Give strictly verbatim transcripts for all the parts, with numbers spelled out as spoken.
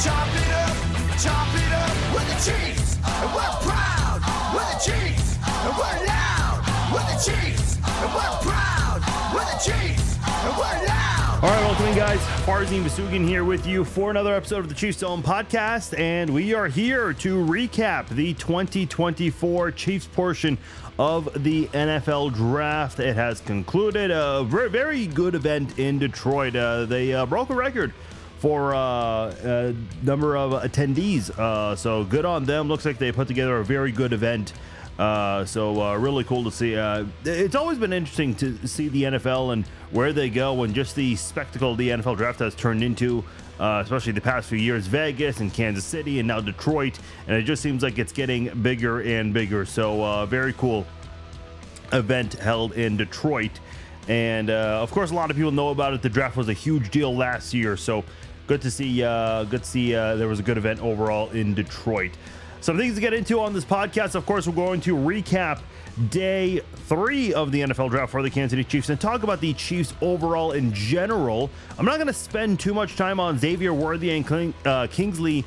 Chop it up, chop it up with the Chiefs, and we're proud with the Chiefs, and we're loud with the Chiefs, and we're proud with the Chiefs, and we're loud. All right, welcome in, guys. Farzin Vousoughian here with you for another episode of the Chiefs Zone podcast, and we are here to recap the twenty twenty-four Chiefs portion of the N F L draft. It has concluded a very, very good event in Detroit. Uh, they uh, broke a record for uh, a number of attendees, uh, so good on them. Looks like they put together a very good event. Uh, so uh, really cool to see. Uh, it's always been interesting to see the N F L and where they go, and just the spectacle the N F L draft has turned into, uh, especially the past few years. Vegas and Kansas City and now Detroit, and it just seems like it's getting bigger and bigger. So uh, very cool event held in Detroit, and uh, of course a lot of people know about it. The draft was a huge deal last year, so good to see. Uh, good to see uh, there was a good event overall in Detroit. Some things to get into on this podcast. Of course, we're going to recap day three of the N F L draft for the Kansas City Chiefs and talk about the Chiefs overall in general. I'm not going to spend too much time on Xavier Worthy and King, uh, Kingsley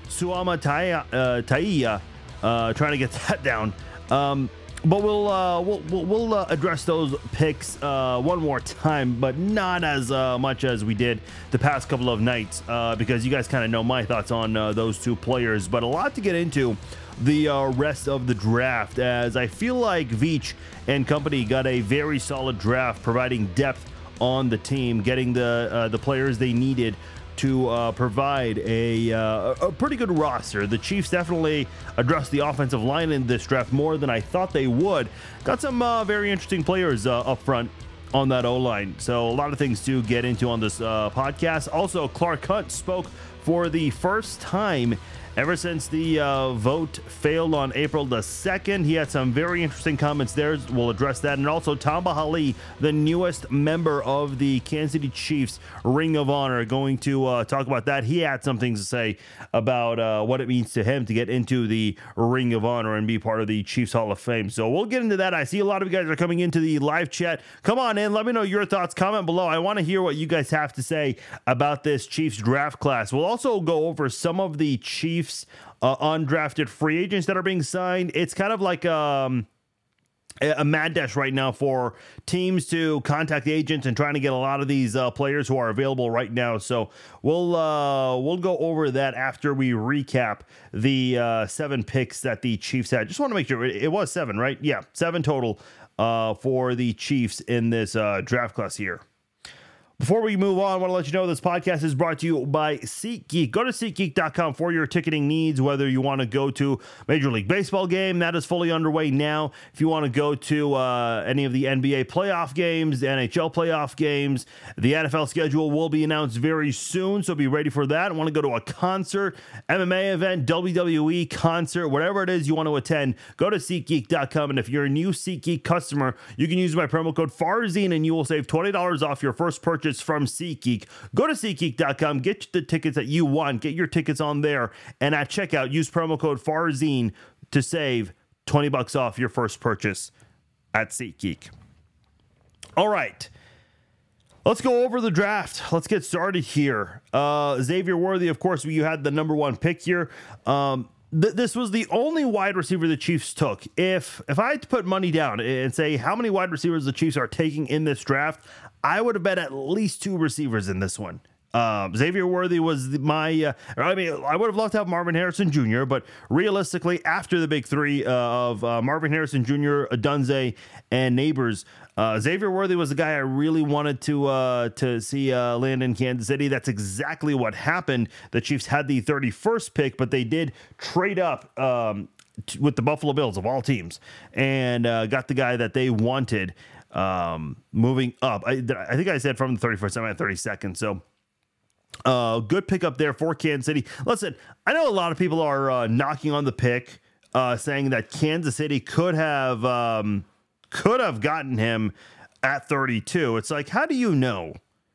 Suamataia, uh, uh, trying to get that down. Um, but we'll uh, we'll we'll, we'll uh, address those picks uh, one more time, but not as uh, much as we did the past couple of nights, uh, because you guys kind of know my thoughts on uh, those two players. But a lot to get into the uh, rest of the draft, as I feel like Veach and company got a very solid draft, providing depth on the team, getting the uh, the players they needed to uh, provide a, uh, a pretty good roster. The Chiefs definitely addressed the offensive line in this draft more than I thought they would. Got some uh, very interesting players uh, up front on that O-line. So a lot of things to get into on this uh, podcast. Also, Clark Hunt spoke for the first time ever since the uh, vote failed on April the second. He had some very interesting comments there. We'll address that. And also Tamba Hali, the newest member of the Kansas City Chiefs Ring of Honor, going to uh, talk about that. He had some things to say about uh, what it means to him to get into the Ring of Honor and be part of the Chiefs Hall of Fame. So we'll get into that. I see a lot of you guys are coming into the live chat. Come on in. Let me know your thoughts. Comment below. I want to hear what you guys have to say about this Chiefs draft class. We'll also go over some of the Chiefs Uh, undrafted free agents that are being signed. It's kind of like um, a mad dash right now for teams to contact agents and trying to get a lot of these uh, players who are available right now. So we'll uh, we'll go over that after we recap the uh, seven picks that the Chiefs had. Just want to make sure it, it was seven, right? Yeah, seven total uh, for the Chiefs in this uh, draft class here. Before we move on, I want to let you know this podcast is brought to you by SeatGeek. Go to SeatGeek dot com for your ticketing needs, whether you want to go to Major League Baseball game, that is fully underway now. If you want to go to uh, any of the N B A playoff games, the N H L playoff games, the N F L schedule will be announced very soon, so be ready for that. I want to go to a concert, M M A event, W W E concert, whatever it is you want to attend, go to SeatGeek dot com. And if you're a new SeatGeek customer, you can use my promo code Farzin and you will save twenty dollars off your first purchase from SeatGeek. Go to SeatGeek dot com, get the tickets that you want, get your tickets on there, and at checkout, use promo code Farzin to save twenty bucks off your first purchase at SeatGeek. All right. Let's go over the draft. Let's get started here. Uh, Xavier Worthy, of course, you had the number one pick here. Um, th- this was the only wide receiver the Chiefs took. If if I had to put money down and say how many wide receivers the Chiefs are taking in this draft, I would have bet at least two receivers in this one. Um, Xavier Worthy was my, uh, I mean, I would have loved to have Marvin Harrison Junior, but realistically, after the big three uh, of uh, Marvin Harrison Junior, Adunze, and Neighbors, uh, Xavier Worthy was the guy I really wanted to uh, to see uh, land in Kansas City. That's exactly what happened. The Chiefs had the thirty-first pick, but they did trade up um, t- with the Buffalo Bills of all teams and uh, got the guy that they wanted. Um, moving up, I, I think I said from the thirty-first, I'm at thirty-second. So, uh, good pickup there for Kansas City. Listen, I know a lot of people are uh, knocking on the pick, uh, saying that Kansas City could have um, could have gotten him at thirty-two. It's like, how do you know?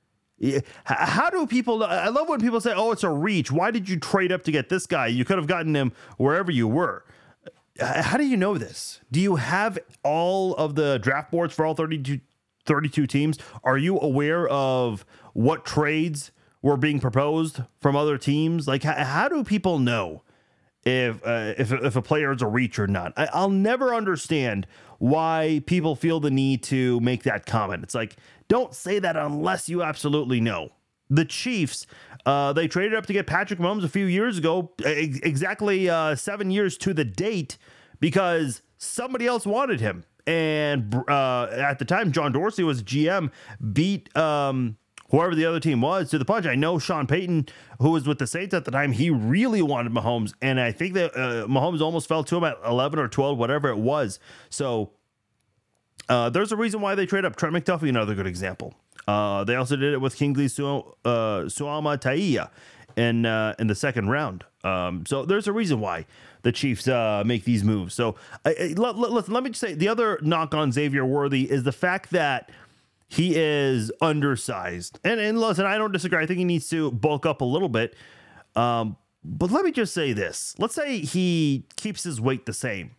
How do people? I love when people say, "Oh, it's a reach. Why did you trade up to get this guy? You could have gotten him wherever you were." How do you know this? Do you have all of the draft boards for all thirty-two, thirty-two teams? Are you aware of what trades were being proposed from other teams. Like, how, how do people know if uh, if if a player is a reach or not? I, I'll never understand why people feel the need to make that comment. It's like, don't say that unless you absolutely know. The Chiefs, uh, they traded up to get Patrick Mahomes a few years ago, ex- exactly uh, seven years to the date, because somebody else wanted him. And uh, at the time, John Dorsey was G M, beat um, whoever the other team was to the punch. I know Sean Payton, who was with the Saints at the time, he really wanted Mahomes. And I think that uh, Mahomes almost fell to him at eleven or twelve, whatever it was. So uh, there's a reason why they trade up. Trent McDuffie, another good example. Uh, they also did it with Kingsley Su- uh, Suama Taia in, uh, in the second round. Um, so there's a reason why the Chiefs uh, make these moves. So uh, let, let, let me just say, the other knock on Xavier Worthy is the fact that he is undersized. And, and listen, I don't disagree. I think he needs to bulk up a little bit. Um, but let me just say this. Let's say he keeps his weight the same.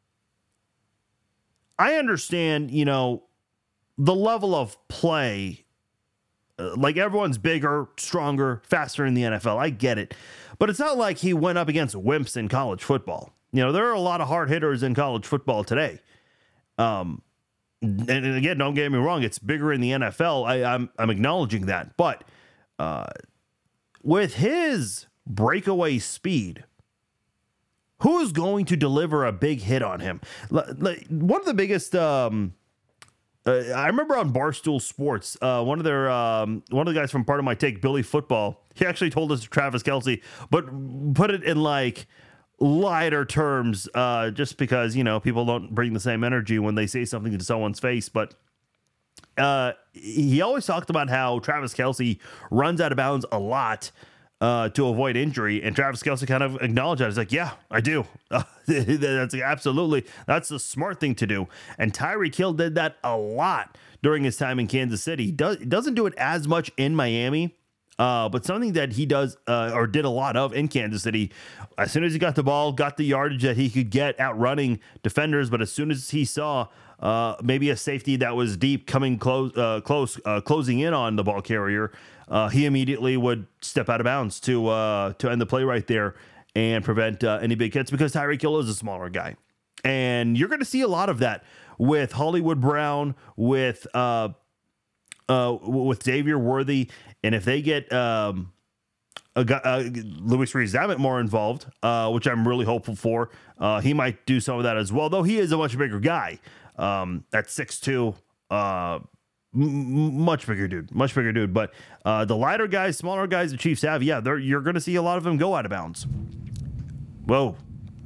I understand, you know, the level of play, uh, like everyone's bigger, stronger, faster in the N F L. I get it. But it's not like he went up against wimps in college football. You know, there are a lot of hard hitters in college football today. Um, and, and again, don't get me wrong, it's bigger in the N F L. I, I'm I'm acknowledging that. But uh, with his breakaway speed, who's going to deliver a big hit on him? Like, one of the biggest... Um, Uh, I remember on Barstool Sports, uh, one of their um, one of the guys from Part of My Take, Billy Football, he actually told us Travis Kelce, but put it in like lighter terms, uh, just because, you know, people don't bring the same energy when they say something to someone's face. But uh, he always talked about how Travis Kelce runs out of bounds a lot uh, to avoid injury. And Travis Kelce kind of acknowledged that. He's like, yeah, I do. Uh, that's absolutely, that's the smart thing to do. And Tyreek Hill did that a lot during his time in Kansas City. He does, doesn't do it as much in Miami, uh, but something that he does uh, or did a lot of in Kansas City. As soon as he got the ball, got the yardage that he could get outrunning defenders. But as soon as he saw uh, maybe a safety that was deep coming close, uh, close, uh, closing in on the ball carrier, Uh, he immediately would step out of bounds to uh, to end the play right there and prevent uh, any big hits, because Tyreek Hill is a smaller guy. And you're going to see a lot of that with Hollywood Brown, with uh, uh, with Xavier Worthy. And if they get um, a guy, uh, Louis Rees-Zammit more involved, uh, which I'm really hopeful for, uh, he might do some of that as well, though he is a much bigger guy um, at six two. Uh M- much bigger dude, much bigger dude. But uh, the lighter guys, smaller guys, the Chiefs have, yeah, they're, you're going to see a lot of them go out of bounds. Whoa.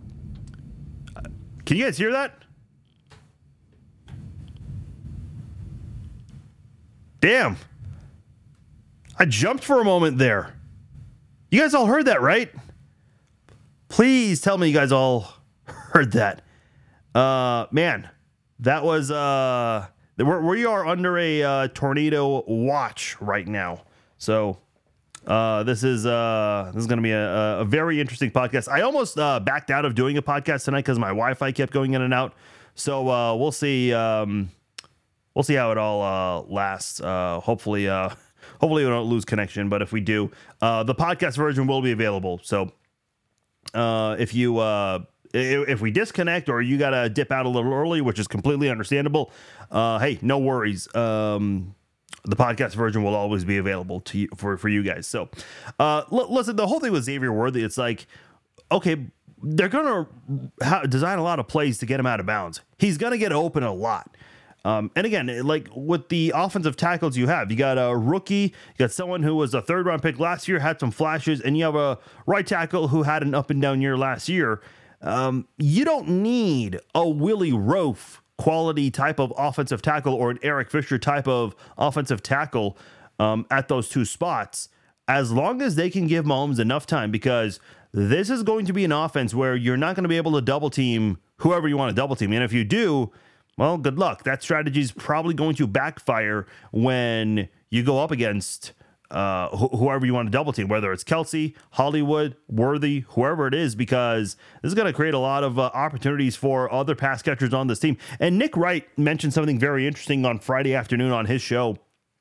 Uh, can you guys hear that? Damn. I jumped for a moment there. You guys all heard that, right? Please tell me you guys all heard that. Uh, man, that was... Uh, We're, we are under a uh, tornado watch right now, so uh, this is uh, this is going to be a, a very interesting podcast. I almost uh, backed out of doing a podcast tonight because my Wi-Fi kept going in and out. So uh, we'll see. Um, we'll see how it all uh, lasts. Uh, hopefully, uh, hopefully we don't lose connection. But if we do, uh, the podcast version will be available. So uh, if you uh, if we disconnect or you got to dip out a little early, which is completely understandable. Uh, hey, no worries. Um, the podcast version will always be available to you for, for you guys. So, uh, l- listen, the whole thing with Xavier Worthy, it's like, okay, they're going to ha- design a lot of plays to get him out of bounds. He's going to get open a lot. Um, and again, like with the offensive tackles you have, you got a rookie, you got someone who was a third round pick last year, had some flashes, and you have a right tackle who had an up and down year last year. Um, you don't need a Willie Roaf quality type of offensive tackle or an Eric Fisher type of offensive tackle um, at those two spots, as long as they can give Mahomes enough time, because this is going to be an offense where you're not going to be able to double team whoever you want to double team. And if you do, well, good luck. That strategy is probably going to backfire when you go up against uh, wh- whoever you want to double team, whether it's Kelce, Hollywood, Worthy, whoever it is, because this is going to create a lot of uh, opportunities for other pass catchers on this team. And Nick Wright mentioned something very interesting on Friday afternoon on his show.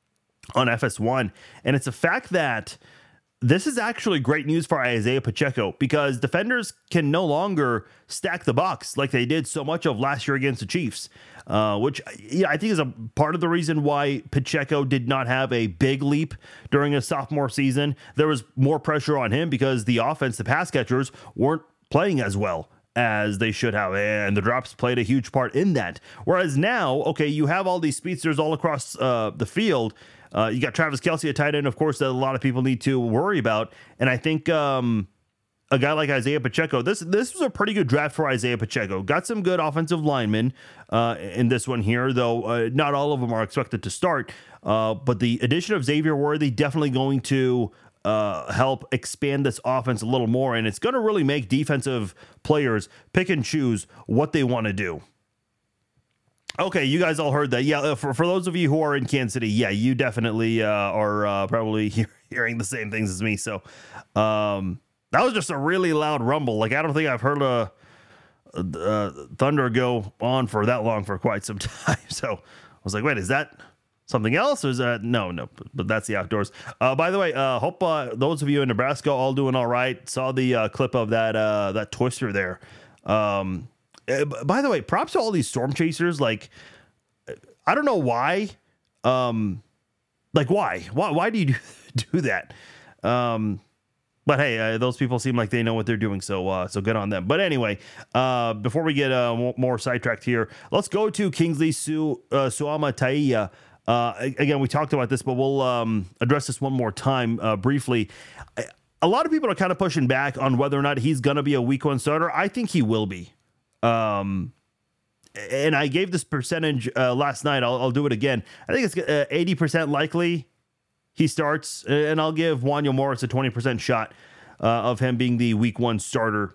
on F S one. And it's a fact that this is actually great news for Isaiah Pacheco because defenders can no longer stack the box like they did so much of last year against the Chiefs, uh, which yeah, I think is a part of the reason why Pacheco did not have a big leap during his sophomore season. There was more pressure on him because the offense, the pass catchers, weren't playing as well as they should have, and the drops played a huge part in that. Whereas now, okay, you have all these speedsters all across uh, the field. Uh, you got Travis Kelce, a tight end, of course, that a lot of people need to worry about. And I think um, a guy like Isaiah Pacheco, this this was a pretty good draft for Isaiah Pacheco. Got some good offensive linemen uh, in this one here, though uh, not all of them are expected to start. Uh, but the addition of Xavier Worthy definitely going to uh, help expand this offense a little more. And it's going to really make defensive players pick and choose what they want to do. Okay, you guys all heard that. Yeah, for, for those of you who are in Kansas City, yeah, you definitely uh, are uh, probably hear, hearing the same things as me. So um, that was just a really loud rumble. Like, I don't think I've heard a, a, a thunder go on for that long for quite some time. So I was like, wait, is that something else? Or is that no, no? But, but that's the outdoors. Uh, by the way, uh, hope uh, those of you in Nebraska all doing all right. Saw the uh, clip of that uh, that twister there. Um, Uh, by the way, props to all these storm chasers. Like, I don't know why. Um, like, why? Why? Why do you do, do that? Um, but hey, uh, those people seem like they know what they're doing. So, uh, so good on them. But anyway, uh, before we get uh, more, more sidetracked here, let's go to Kingsley Su uh, Suama Taia. Uh, again, we talked about this, but we'll um, address this one more time uh, briefly. A lot of people are kind of pushing back on whether or not he's going to be a week one starter. I think he will be. Um, and I gave this percentage uh, last night. I'll, I'll do it again. I think it's uh, eighty percent likely he starts, and I'll give Wanya Morris a twenty percent shot uh, of him being the week one starter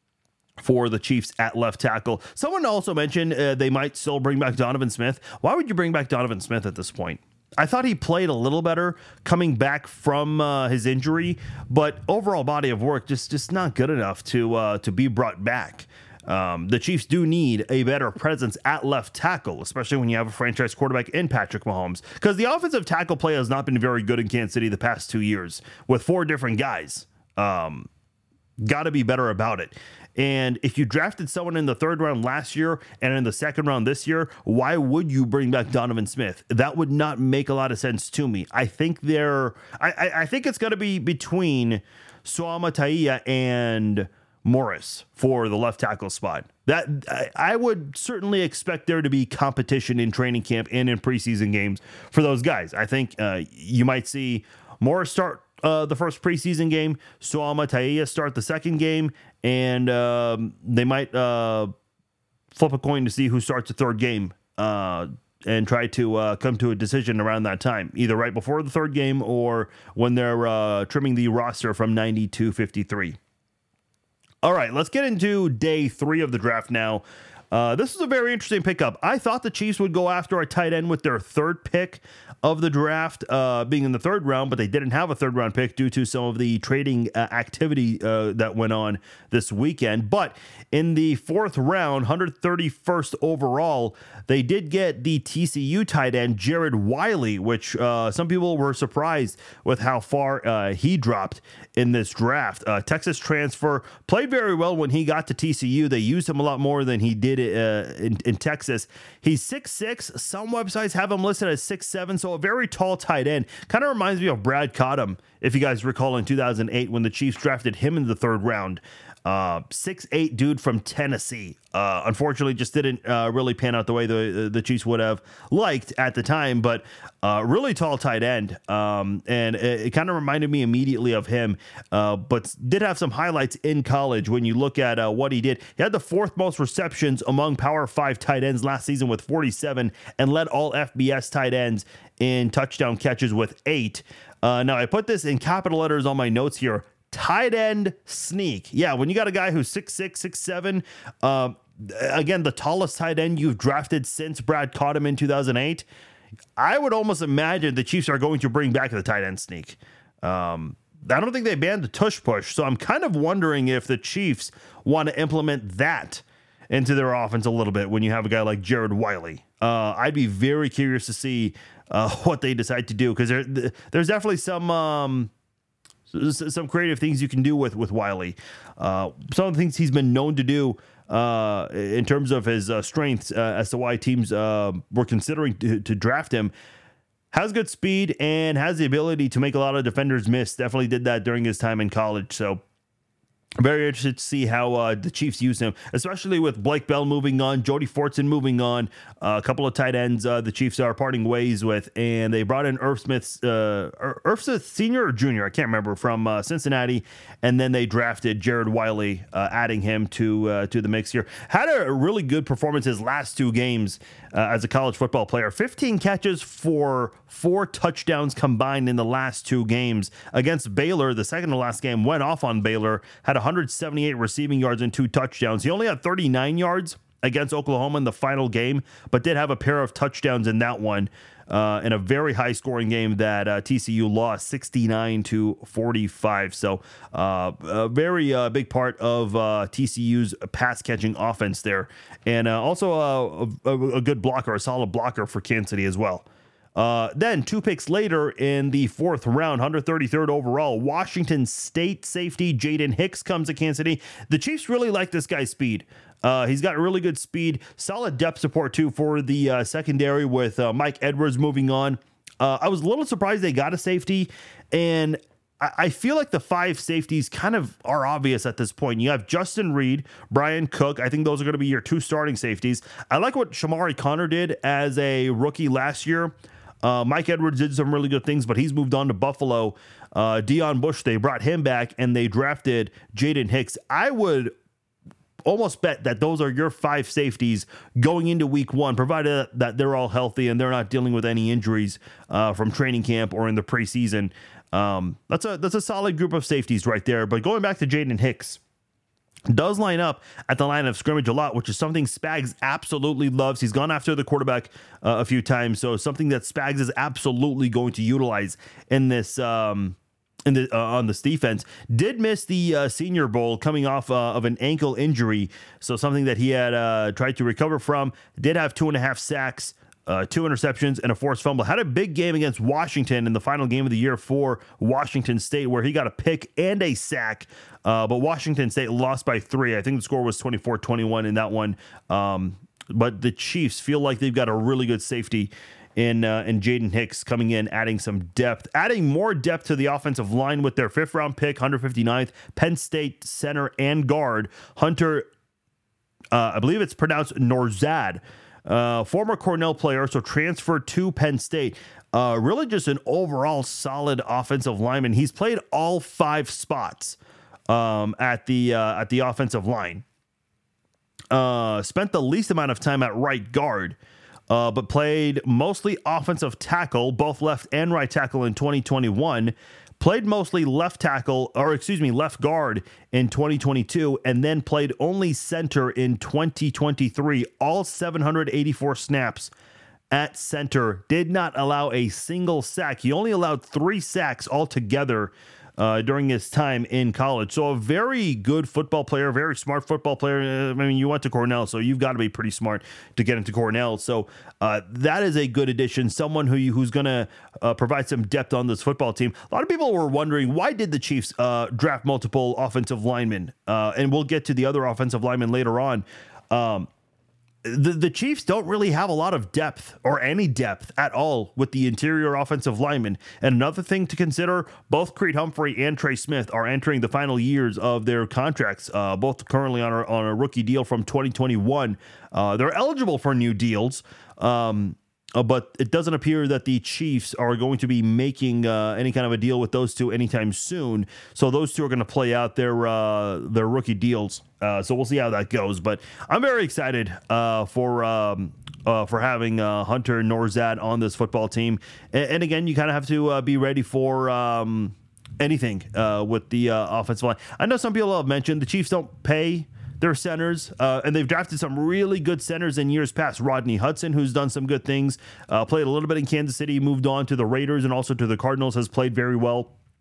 for the Chiefs at left tackle. Someone also mentioned uh, they might still bring back Donovan Smith. Why would you bring back Donovan Smith at this point? I thought he played a little better coming back from uh, his injury, but overall body of work just just not good enough to uh, to be brought back. Um, the Chiefs do need a better presence at left tackle, especially when you have a franchise quarterback in Patrick Mahomes, because the offensive tackle play has not been very good in Kansas City the past two years with four different guys. Um, got to be better about it. And if you drafted someone in the third round last year and in the second round this year, why would you bring back Donovan Smith? That would not make a lot of sense to me. I think they're, I, I, I think it's going to be between Suama Taia and Morris for the left tackle spot. That I, I would certainly expect there to be competition in training camp and in preseason games for those guys. I think uh, you might see Morris start uh, the first preseason game, Suama Taia start the second game, and um, they might uh, flip a coin to see who starts the third game uh, and try to uh, come to a decision around that time, either right before the third game or when they're uh, trimming the roster from ninety to fifty-three. All right, let's get into day three of the draft now. Uh, this is a very interesting pickup. I thought the Chiefs would go after a tight end with their third pick of the draft, uh, being in the third round, but they didn't have a third round pick due to some of the trading uh, activity uh, that went on this weekend. But in the fourth round, one hundred thirty-first overall, they did get the T C U tight end Jared Wiley, which uh, some people were surprised with how far uh, he dropped in this draft. Uh, Texas transfer, played very well when he got to T C U. They used him a lot more than he did uh, in, in Texas. He's six six. Some websites have him listed as six seven, so a very tall tight end. Kind of reminds me of Brad Cottom, if you guys recall, in two thousand eight when the Chiefs drafted him in the third round. Uh, six eight dude from Tennessee. Uh, unfortunately, just didn't uh, really pan out the way the the Chiefs would have liked at the time, but uh, really tall tight end. Um, and it, it kind of reminded me immediately of him, uh, but did have some highlights in college when you look at uh, what he did. He had the fourth most receptions among Power five tight ends last season with forty-seven and led all F B S tight ends in touchdown catches with eight. Uh, now, I put this in capital letters on my notes here. Tight end sneak. Yeah, when you got a guy who's six six, six seven, uh, again, the tallest tight end you've drafted since Brad Cottom in two thousand eight, I would almost imagine the Chiefs are going to bring back the tight end sneak. Um, I don't think they banned the tush push, so I'm kind of wondering if the Chiefs want to implement that into their offense a little bit when you have a guy like Jared Wiley. Uh, I'd be very curious to see uh, what they decide to do, because there, there's definitely some um, some creative things you can do with with Wiley. Uh, some of the things he's been known to do uh, in terms of his uh, strengths, uh, as to why teams uh, were considering to, to draft him. Has good speed and has the ability to make a lot of defenders miss. Definitely did that during his time in college. So very interested to see how uh, the Chiefs use him, especially with Blake Bell moving on, Jody Fortson moving on, uh, a couple of tight ends uh, the Chiefs are parting ways with, and they brought in Irv Smith, uh, Irv Smith Senior or Junior, I can't remember, from uh, Cincinnati, and then they drafted Jared Wiley, uh, adding him to uh, to the mix here. Had a really good performance his last two games uh, as a college football player. fifteen catches for four touchdowns combined in the last two games against Baylor. The second to last game went off on Baylor, had one hundred seventy-eight receiving yards and two touchdowns. He only had thirty-nine yards against Oklahoma in the final game, but did have a pair of touchdowns in that one uh, in a very high scoring game that uh, T C U lost sixty-nine to forty-five. So uh, a very uh, big part of uh, T C U's pass catching offense there. And uh, also uh, a, a good blocker, a solid blocker for Kansas City as well. Uh, then two picks later in the fourth round, one hundred thirty-third overall, Washington State safety Jaden Hicks comes to Kansas City. The Chiefs really like this guy's speed. Uh, he's got really good speed, solid depth support too for the uh, secondary with uh, Mike Edwards moving on. Uh, I was a little surprised they got a safety, and I, I feel like the five safeties kind of are obvious at this point. You have Justin Reed, Brian Cook. I think those are going to be your two starting safeties. I like what Shamari Connor did as a rookie last year. Uh, Mike Edwards did some really good things, but he's moved on to Buffalo. Uh, Deion Bush, they brought him back, and they drafted Jaden Hicks. I would almost bet that those are your five safeties going into week one, provided that they're all healthy and they're not dealing with any injuries uh, from training camp or in the preseason. Um, that's a that's a solid group of safeties right there. But going back to Jaden Hicks, does line up at the line of scrimmage a lot, which is something Spags absolutely loves. He's gone after the quarterback uh, a few times, so something that Spags is absolutely going to utilize in this um, in the uh, on this defense. Did miss the uh, Senior Bowl coming off uh, of an ankle injury, so something that he had uh, tried to recover from. Did have two and a half sacks. Uh, two interceptions and a forced fumble. Had a big game against Washington in the final game of the year for Washington State, where he got a pick and a sack. Uh, but Washington State lost by three. I think the score was twenty-four twenty-one in that one. Um, but the Chiefs feel like they've got a really good safety in uh, in Jaden Hicks coming in, adding some depth, adding more depth to the offensive line with their fifth round pick, one hundred fifty-ninth, Penn State center and guard Hunter. Uh, I believe it's pronounced Nourzad. Uh, former Cornell player, so transferred to Penn State. Uh, really just an overall solid offensive lineman. He's played all five spots um, at the uh, at the offensive line. Uh, spent the least amount of time at right guard, uh, but played mostly offensive tackle, both left and right tackle in twenty twenty-one. Played mostly left tackle, or excuse me, left guard in twenty twenty-two, and then played only center in twenty twenty-three. All seven hundred eighty-four snaps at center. Did not allow a single sack. He only allowed three sacks altogether uh, during his time in college. So a very good football player, very smart football player. I mean, you went to Cornell, so you've got to be pretty smart to get into Cornell. So uh, that is a good addition. Someone who you, who's going to uh, provide some depth on this football team. A lot of people were wondering, why did the Chiefs uh, draft multiple offensive linemen? Uh, and we'll get to the other offensive linemen later on. Um, The, the Chiefs don't really have a lot of depth or any depth at all with the interior offensive linemen. And another thing to consider, both Creed Humphrey and Trey Smith are entering the final years of their contracts, uh, both currently on a, on a rookie deal from twenty twenty-one. Uh, they're eligible for new deals, um, uh, but it doesn't appear that the Chiefs are going to be making uh, any kind of a deal with those two anytime soon. So those two are going to play out their uh, their rookie deals. Uh, so we'll see how that goes. But I'm very excited uh, for um, uh, for having uh, Hunter Nourzad on this football team. And, and again, you kind of have to uh, be ready for um, anything uh, with the uh, offensive line. I know some people have mentioned the Chiefs don't pay their centers, uh, and they've drafted some really good centers in years past. Rodney Hudson, who's done some good things, uh, played a little bit in Kansas City, moved on to the Raiders and also to the Cardinals, has played very well.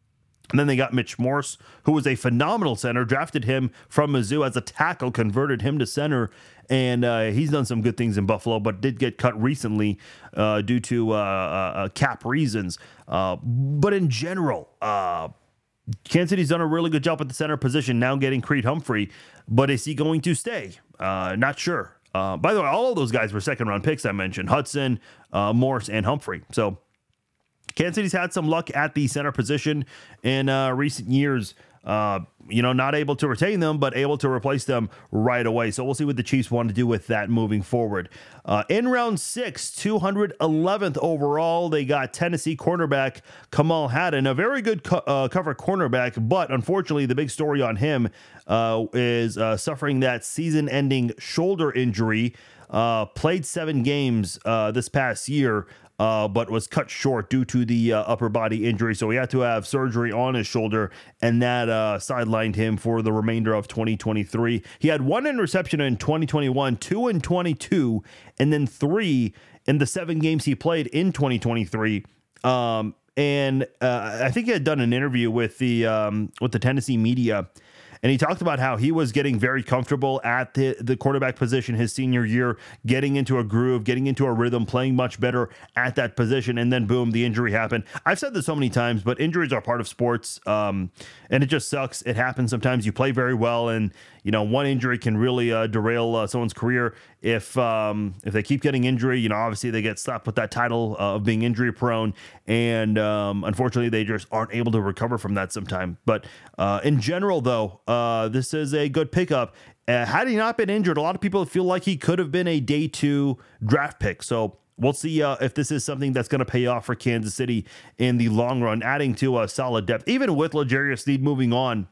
And then they got Mitch Morse, who was a phenomenal center, drafted him from Mizzou as a tackle, converted him to center, and uh, he's done some good things in Buffalo, but did get cut recently uh, due to uh, uh, cap reasons. Uh, but in general, uh, Kansas City's done a really good job at the center position, now getting Creed Humphrey, but is he going to stay? Uh, not sure. Uh, by the way, all of those guys were second-round picks I mentioned, Hudson, uh, Morse, and Humphrey. So Kansas City's had some luck at the center position in uh, recent years. Uh, you know, not able to retain them, but able to replace them right away. So we'll see what the Chiefs want to do with that moving forward. Uh, in round six, two hundred eleventh overall, they got Tennessee cornerback Kamal Haddon, a very good co- uh, cover cornerback, but unfortunately, the big story on him uh, is uh, suffering that season-ending shoulder injury. Uh, played seven games uh, this past year, uh, but was cut short due to the uh, upper body injury. So he had to have surgery on his shoulder, and that uh, sidelined him for the remainder of twenty twenty-three. He had one interception in twenty twenty-one, two in twenty-two, and then three in the seven games he played in twenty twenty-three. Um, and uh, I think he had done an interview with the um, with the Tennessee media. And he talked about how he was getting very comfortable at the, the quarterback position his senior year, getting into a groove, getting into a rhythm, playing much better at that position. And then, boom, the injury happened. I've said this so many times, but injuries are part of sports. Um, and it just sucks. It happens sometimes. You play very well, and, you know, one injury can really uh, derail uh, someone's career. If um, if they keep getting injury, you know, obviously they get slapped with that title uh, of being injury prone. And um, unfortunately, they just aren't able to recover from that sometime. But uh, in general, though, uh, this is a good pickup. Uh, had he not been injured, a lot of people feel like he could have been a day two draft pick. So we'll see uh, if this is something that's going to pay off for Kansas City in the long run, adding to a solid depth. Even with L'Jarius Sneed moving on,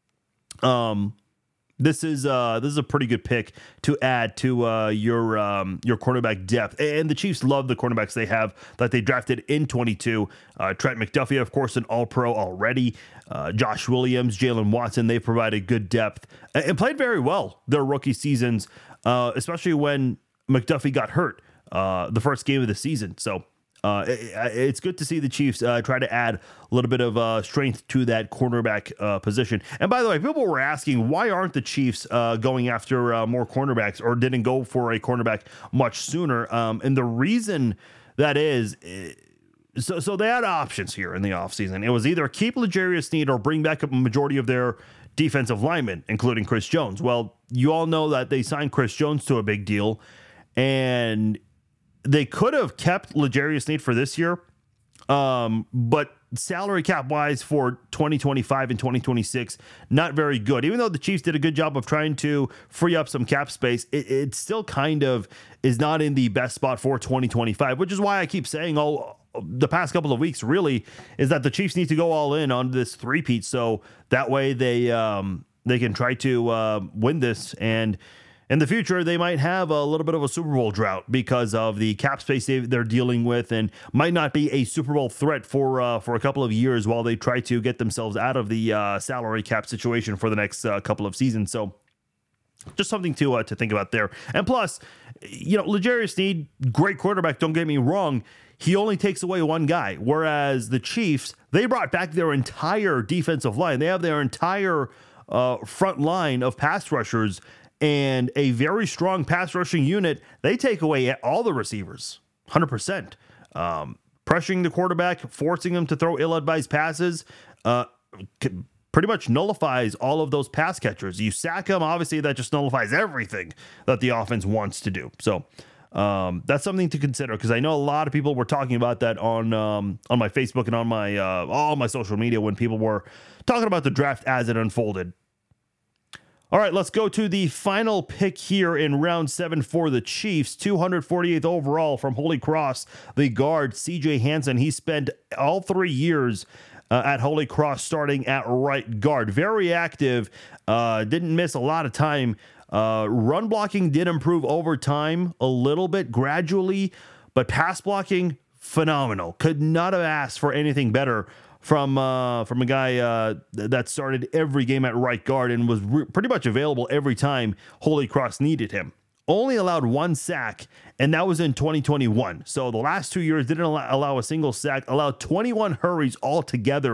um, This is uh, this is a pretty good pick to add to uh, your um, your cornerback depth. And the Chiefs love the cornerbacks they have that they drafted in twenty-two. Uh, Trent McDuffie, of course, an All-Pro already. Uh, Josh Williams, Jalen Watson, they provided good depth and played very well their rookie seasons, uh, especially when McDuffie got hurt uh, the first game of the season. So Uh, it, it's good to see the Chiefs uh, try to add a little bit of uh, strength to that cornerback uh, position. And by the way, people were asking, why aren't the Chiefs uh, going after uh, more cornerbacks, or didn't go for a cornerback much sooner? Um, and the reason that is, so, so they had options here in the offseason. It was either keep L'Jarius Sneed or bring back a majority of their defensive linemen, including Chris Jones. Well, you all know that they signed Chris Jones to a big deal, and they could have kept L'Jarius Sneed for this year, um, but salary cap wise for twenty twenty-five and twenty twenty-six, not very good. Even though the Chiefs did a good job of trying to free up some cap space, it, it still kind of is not in the best spot for twenty twenty-five, which is why I keep saying all the past couple of weeks really is that the Chiefs need to go all in on this three-peat, so that way they um, they can try to uh, win this. And in the future, they might have a little bit of a Super Bowl drought because of the cap space they, they're dealing with, and might not be a Super Bowl threat for uh, for a couple of years while they try to get themselves out of the uh, salary cap situation for the next uh, couple of seasons. So just something to uh, to think about there. And plus, you know, L'Jarius Sneed, great quarterback, don't get me wrong. He only takes away one guy, whereas the Chiefs, they brought back their entire defensive line. They have their entire uh, front line of pass rushers, and a very strong pass rushing unit. They take away all the receivers, one hundred percent. Um, pressuring the quarterback, forcing him to throw ill-advised passes, uh, pretty much nullifies all of those pass catchers. You sack him, obviously that just nullifies everything that the offense wants to do. So um, that's something to consider, because I know a lot of people were talking about that on um, on my Facebook and on my uh, all my social media when people were talking about the draft as it unfolded. All right, let's go to the final pick here in round seven for the Chiefs. two hundred forty-eighth overall from Holy Cross, the guard C J Hansen. He spent all three years uh, at Holy Cross starting at right guard. Very active, uh, didn't miss a lot of time. Uh, run blocking did improve over time a little bit gradually, but pass blocking, phenomenal. Could not have asked for anything better from uh, from a guy uh, that started every game at right guard and was re- pretty much available every time Holy Cross needed him. Only allowed one sack, and that was in twenty twenty-one. So the last two years didn't allow, allow a single sack, allowed twenty-one hurries altogether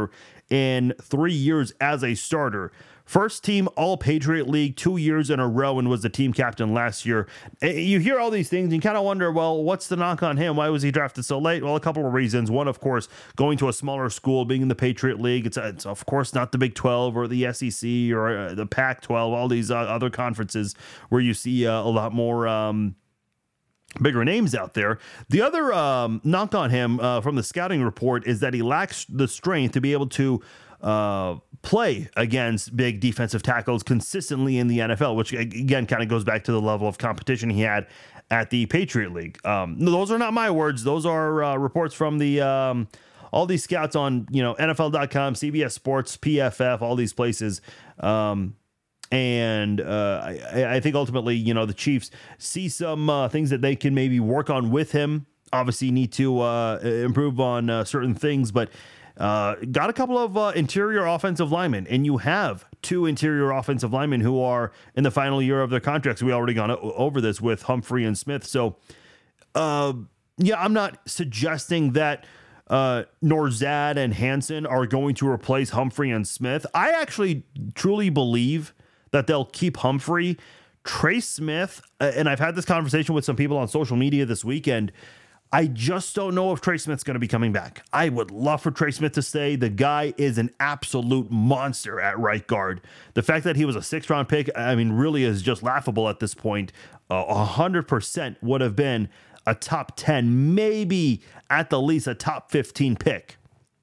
in three years as a starter. First team All Patriot League two years in a row and was the team captain last year. You hear all these things and you kind of wonder, well, what's the knock on him? Why was he drafted so late? Well, a couple of reasons. One, of course, going to a smaller school, being in the Patriot League. It's, it's of course, not the Big twelve or the S E C or uh, the Pac twelve, all these uh, other conferences where you see uh, a lot more um, bigger names out there. The other um, knock on him uh, from the scouting report is that he lacks the strength to be able to uh, play against big defensive tackles consistently in the N F L, which again kind of goes back to the level of competition he had at the Patriot League. Um, those are not my words. Those are uh, reports from the um, all these scouts on, you know, N F L dot com, C B S Sports, P F F, all these places. Um, and uh, I, I think ultimately, you know, the Chiefs see some uh, things that they can maybe work on with him. Obviously need to uh, improve on uh, certain things, but Uh, got a couple of uh, interior offensive linemen, and you have two interior offensive linemen who are in the final year of their contracts. We already gone over this with Humphrey and Smith. So, uh, yeah, I'm not suggesting that uh, Nourzad and Hansen are going to replace Humphrey and Smith. I actually truly believe that they'll keep Humphrey. Trey Smith, uh, and I've had this conversation with some people on social media this weekend. I just don't know if Trey Smith's going to be coming back. I would love for Trey Smith to stay. The guy is an absolute monster at right guard. The fact that he was a sixth round pick, I mean, really is just laughable at this point. Uh, one hundred percent would have been a top ten, maybe at the least a top fifteen pick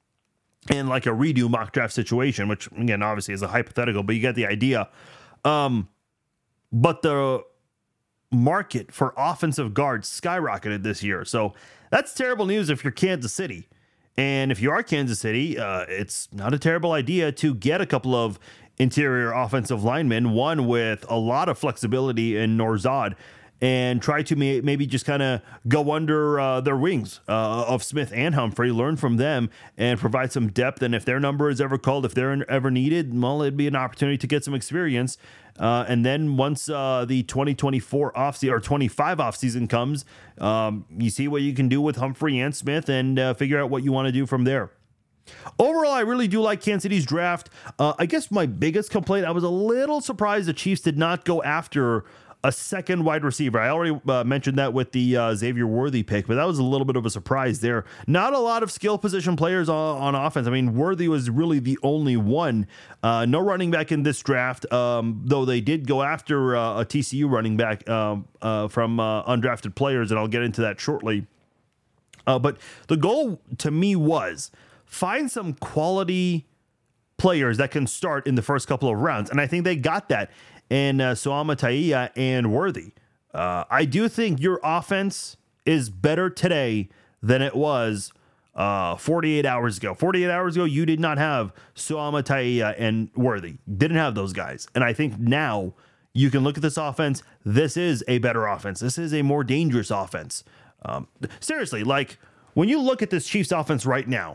in like a redo mock draft situation, which again, obviously is a hypothetical, but you get the idea. Um, but the market for offensive guards skyrocketed this year. So that's terrible news if you're Kansas City. And if you are Kansas City, uh, it's not a terrible idea to get a couple of interior offensive linemen, one with a lot of flexibility in Nourzad, and try to may- maybe just kind of go under uh, their wings uh, of Smith and Humphrey, learn from them, and provide some depth. And if their number is ever called, if they're ever needed, well, it'd be an opportunity to get some experience. Uh, and then once uh, the twenty twenty-four off or twenty-five off season comes, um, you see what you can do with Humphrey and Smith and uh, figure out what you want to do from there. Overall, I really do like Kansas City's draft. Uh, I guess my biggest complaint, I was a little surprised the Chiefs did not go after a second wide receiver. I already uh, mentioned that with the uh, Xavier Worthy pick, but that was a little bit of a surprise there. Not a lot of skill position players on, on offense. I mean, Worthy was really the only one. Uh, no running back in this draft, um, though they did go after uh, a T C U running back um, uh, from uh, undrafted players, and I'll get into that shortly. Uh, but the goal to me was find some quality players that can start in the first couple of rounds, and I think they got that. And uh, Soama Taia and Worthy. Uh, I do think your offense is better today than it was uh, forty-eight hours ago. forty-eight hours ago, you did not have Soama Taia and Worthy. Didn't have those guys. And I think now you can look at this offense. This is a better offense. This is a more dangerous offense. Um, seriously, like when you look at this Chiefs offense right now,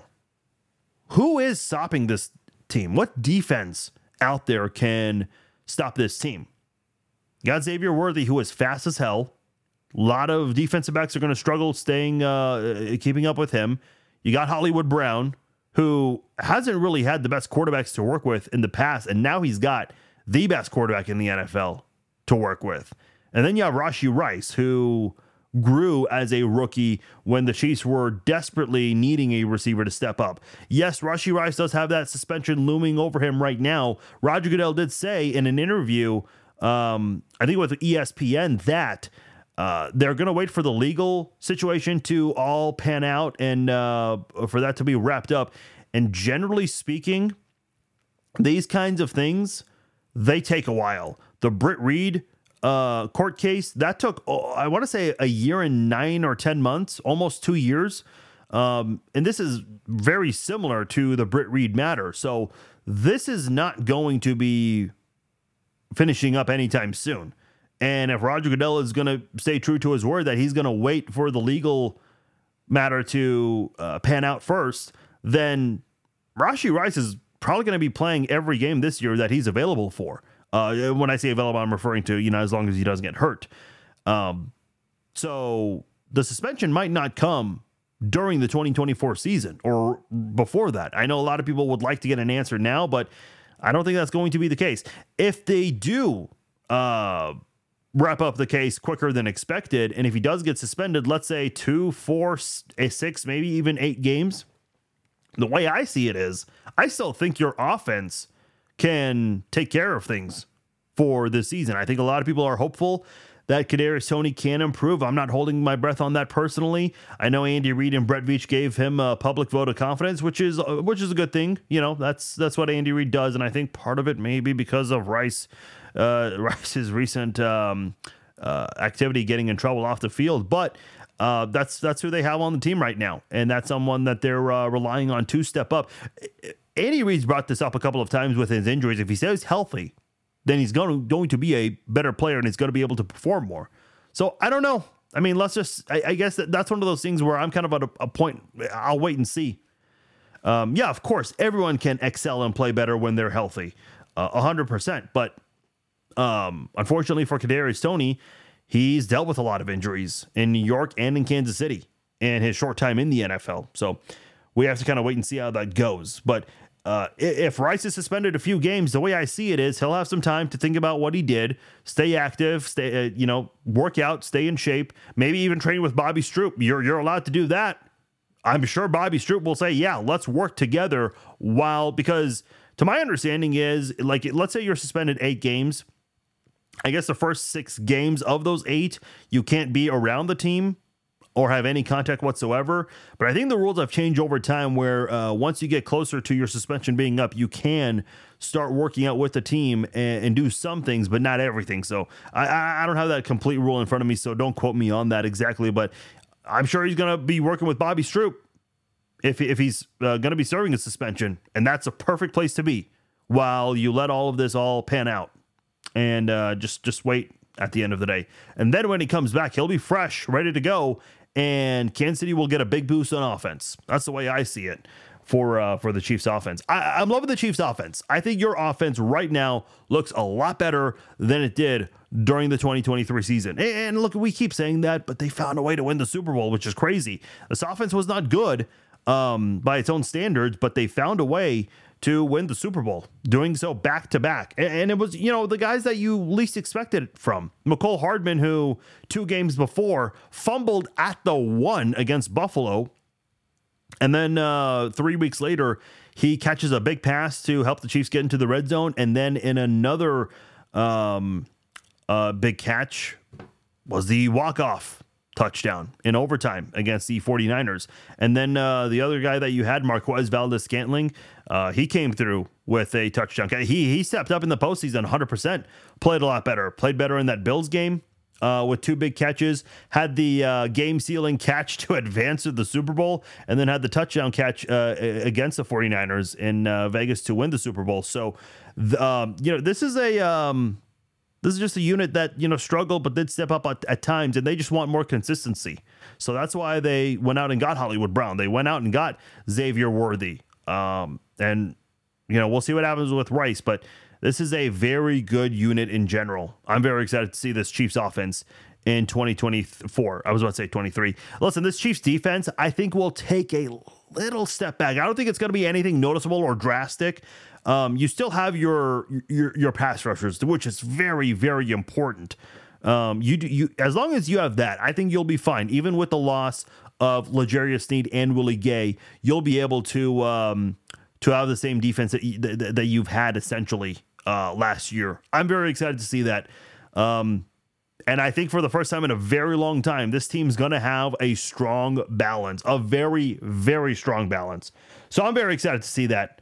who is stopping this team? What defense out there can stop this team? You got Xavier Worthy, who is fast as hell. A lot of defensive backs are going to struggle staying, uh, keeping up with him. You got Hollywood Brown, who hasn't really had the best quarterbacks to work with in the past, and now he's got the best quarterback in the N F L to work with. And then you have Rashee Rice, who grew as a rookie when the Chiefs were desperately needing a receiver to step up. Yes, Rashee Rice does have that suspension looming over him right now. Roger Goodell did say in an interview, um, I think with E S P N, that uh, they're going to wait for the legal situation to all pan out and uh, for that to be wrapped up. And generally speaking, these kinds of things, they take a while. The Britt Reed uh, court case, that took, oh, I want to say a year and nine or ten months, almost two years. Um, and this is very similar to the Britt Reed matter. So this is not going to be finishing up anytime soon. And if Roger Goodell is going to stay true to his word that he's going to wait for the legal matter to uh, pan out first, then Rashee Rice is probably going to be playing every game this year that he's available for. Uh, when I say available, I'm referring to, you know, as long as he doesn't get hurt. Um, so the suspension might not come during the twenty twenty-four season or before that? I know a lot of people would like to get an answer now, but I don't think that's going to be the case. If they do uh, wrap up the case quicker than expected, and if he does get suspended, let's say two, four, six, maybe even eight games, the way I see it is, I still think your offense can take care of things for this season. I think a lot of people are hopeful that Kadarius Toney can improve. I'm not holding my breath on that personally. I know Andy Reid and Brett Veach gave him a public vote of confidence, which is uh, which is a good thing. You know, that's that's what Andy Reid does, and I think part of it may be because of Rice uh, Rice's recent um, uh, activity getting in trouble off the field. But uh, that's that's who they have on the team right now, and that's someone that they're uh, relying on to step up. Andy Reid's brought this up a couple of times with his injuries. If he stays healthy, then he's going to, going to be a better player and he's going to be able to perform more. So I don't know. I mean, let's just, I, I guess that that's one of those things where I'm kind of at a, a point, I'll wait and see. Um, yeah, of course, everyone can excel and play better when they're healthy, uh, one hundred percent. But um, unfortunately for Kadarius Toney, he's dealt with a lot of injuries in New York and in Kansas City in his short time in the N F L. So we have to kind of wait and see how that goes. But Uh, if Rice is suspended a few games, the way I see it is he'll have some time to think about what he did, stay active, stay, uh, you know, work out, stay in shape, maybe even train with Bobby Stroop. You're, you're allowed to do that. I'm sure Bobby Stroop will say, yeah, let's work together while, because to my understanding is like, let's say you're suspended eight games. I guess the first six games of those eight, you can't be around the team or have any contact whatsoever. But I think the rules have changed over time where uh, once you get closer to your suspension being up, you can start working out with the team and, and do some things, but not everything. So I, I don't have that complete rule in front of me, so don't quote me on that exactly. But I'm sure he's going to be working with Bobby Stroop if, if he's uh, going to be serving a suspension. And that's a perfect place to be while you let all of this all pan out. And uh, just, just wait at the end of the day. And then when he comes back, he'll be fresh, ready to go. And Kansas City will get a big boost on offense. That's the way I see it for uh, for the Chiefs offense. I, I'm loving the Chiefs offense. I think your offense right now looks a lot better than it did during the twenty twenty-three season. And look, we keep saying that, but they found a way to win the Super Bowl, which is crazy. This offense was not good um, by its own standards, but they found a way to win the Super Bowl, doing so back to back. And it was, you know, the guys that you least expected it from. Mecole Hardman, who two games before fumbled at the one against Buffalo. And then uh, three weeks later, he catches a big pass to help the Chiefs get into the red zone. And then in another um, uh, big catch was the walk-off touchdown in overtime against the 49ers. And then uh, the other guy that you had, Marquez Valdes-Scantling, uh, he came through with a touchdown. He he stepped up in the postseason one hundred percent, played a lot better, played better in that Bills game uh, with two big catches, had the uh, game-sealing catch to advance to the Super Bowl, and then had the touchdown catch uh, against the 49ers in uh, Vegas to win the Super Bowl. So, the, um, you know, this is a... Um, This is just a unit that, you know, struggled but did step up at, at times, and they just want more consistency. So that's why they went out and got Hollywood Brown. They went out and got Xavier Worthy. Um, and, you know, we'll see what happens with Rice, but this is a very good unit in general. I'm very excited to see this Chiefs offense in twenty twenty-four. I was about to say twenty-three. Listen, this Chiefs defense, I think, will take a little step back. I don't think it's going to be anything noticeable or drastic. Um, you still have your, your your pass rushers, which is very, very important. Um, you do, you as long as you have that, I think you'll be fine. Even with the loss of L'Jarius Sneed and Willie Gay, you'll be able to um, to have the same defense that, you, that, that you've had essentially uh, last year. I'm very excited to see that. Um, and I think for the first time in a very long time, this team's going to have a strong balance, a very, very strong balance. So I'm very excited to see that.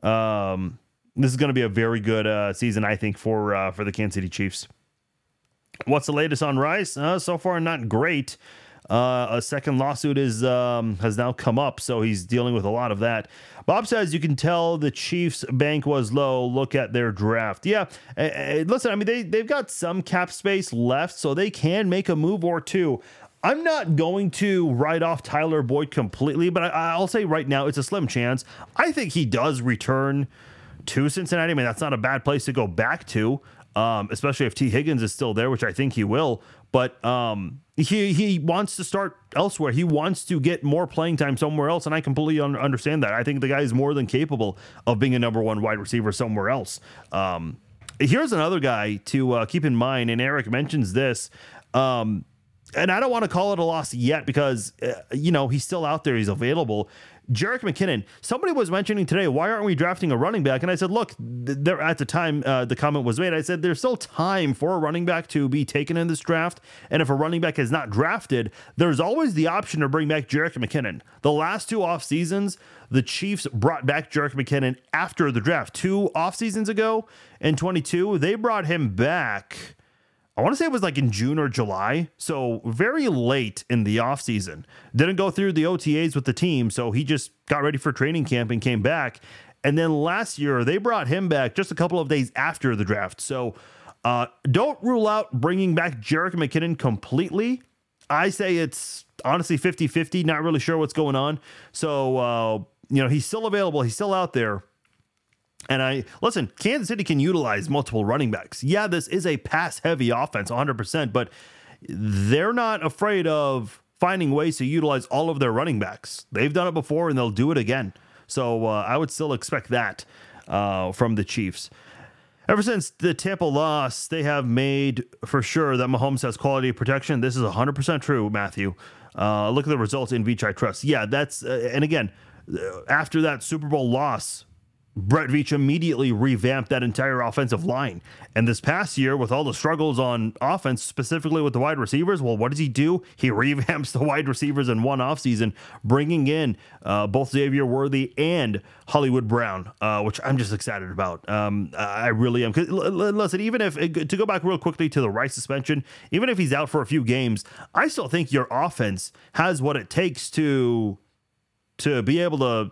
Um, this is going to be a very good uh, season, I think, for uh, for the Kansas City Chiefs. What's the latest on Rice? Uh, so far, not great. Uh, a second lawsuit is um, has now come up, so he's dealing with a lot of that. Bob says you can tell the Chiefs' bank was low. Look at their draft. Yeah, uh, uh, listen, I mean, they, they've got some cap space left, so they can make a move or two. I'm not going to write off Tyler Boyd completely, but I, I'll say right now it's a slim chance. I think he does return to Cincinnati. I mean, that's not a bad place to go back to. um, especially if T. Higgins is still there, which I think he will. But um, he he wants to start elsewhere. He wants to get more playing time somewhere else, and I completely un- understand that. I think the guy is more than capable of being a number one wide receiver somewhere else. Um, here's another guy to uh, keep in mind, and Eric mentions this. Um, and I don't want to call it a loss yet because, uh, you know, he's still out there. He's available. Jerick McKinnon. Somebody was mentioning today, why aren't we drafting a running back? And I said, look, th- there at the time uh, the comment was made, I said, there's still time for a running back to be taken in this draft. And if a running back is not drafted, there's always the option to bring back Jerick McKinnon. The last two off seasons, the Chiefs brought back Jerick McKinnon after the draft. Two off seasons ago in twenty-two, they brought him back. I want to say it was like in June or July, so very late in the offseason. Didn't go through the O T As with the team, so he just got ready for training camp and came back. And then last year, they brought him back just a couple of days after the draft. So uh, don't rule out bringing back Jerick McKinnon completely. I say it's honestly fifty-fifty, not really sure what's going on. So, uh, you know, he's still available. He's still out there. And I listen, Kansas City can utilize multiple running backs. Yeah, this is a pass-heavy offense, one hundred percent, but they're not afraid of finding ways to utilize all of their running backs. They've done it before, and they'll do it again. So uh, I would still expect that uh, from the Chiefs. Ever since the Tampa loss, they have made for sure that Mahomes has quality protection. This is one hundred percent true, Matthew. Uh, look at the results in Veach I Trust. Yeah, that's uh, and again, after that Super Bowl loss, Brett Veach immediately revamped that entire offensive line. And this past year, with all the struggles on offense, specifically with the wide receivers, well, what does he do? He revamps the wide receivers in one offseason, bringing in uh, both Xavier Worthy and Hollywood Brown, uh, which I'm just excited about. Um, I really am. 'Cause, listen, even if, to go back real quickly to the Rice suspension, even if he's out for a few games, I still think your offense has what it takes to to be able to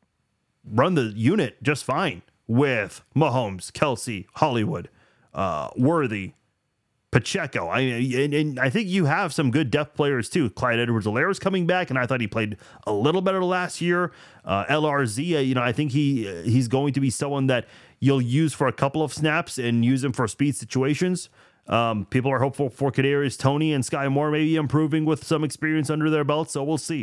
run the unit just fine with Mahomes, Kelsey, Hollywood, uh, Worthy, Pacheco. I and, and I think you have some good depth players too. Clyde Edwards-Helaire is coming back, and I thought he played a little better last year. Uh, L R Z, uh, you know, I think he he's going to be someone that you'll use for a couple of snaps and use him for speed situations. Um, people are hopeful for Kadarius Toney and Sky Moore maybe improving with some experience under their belt, so we'll see.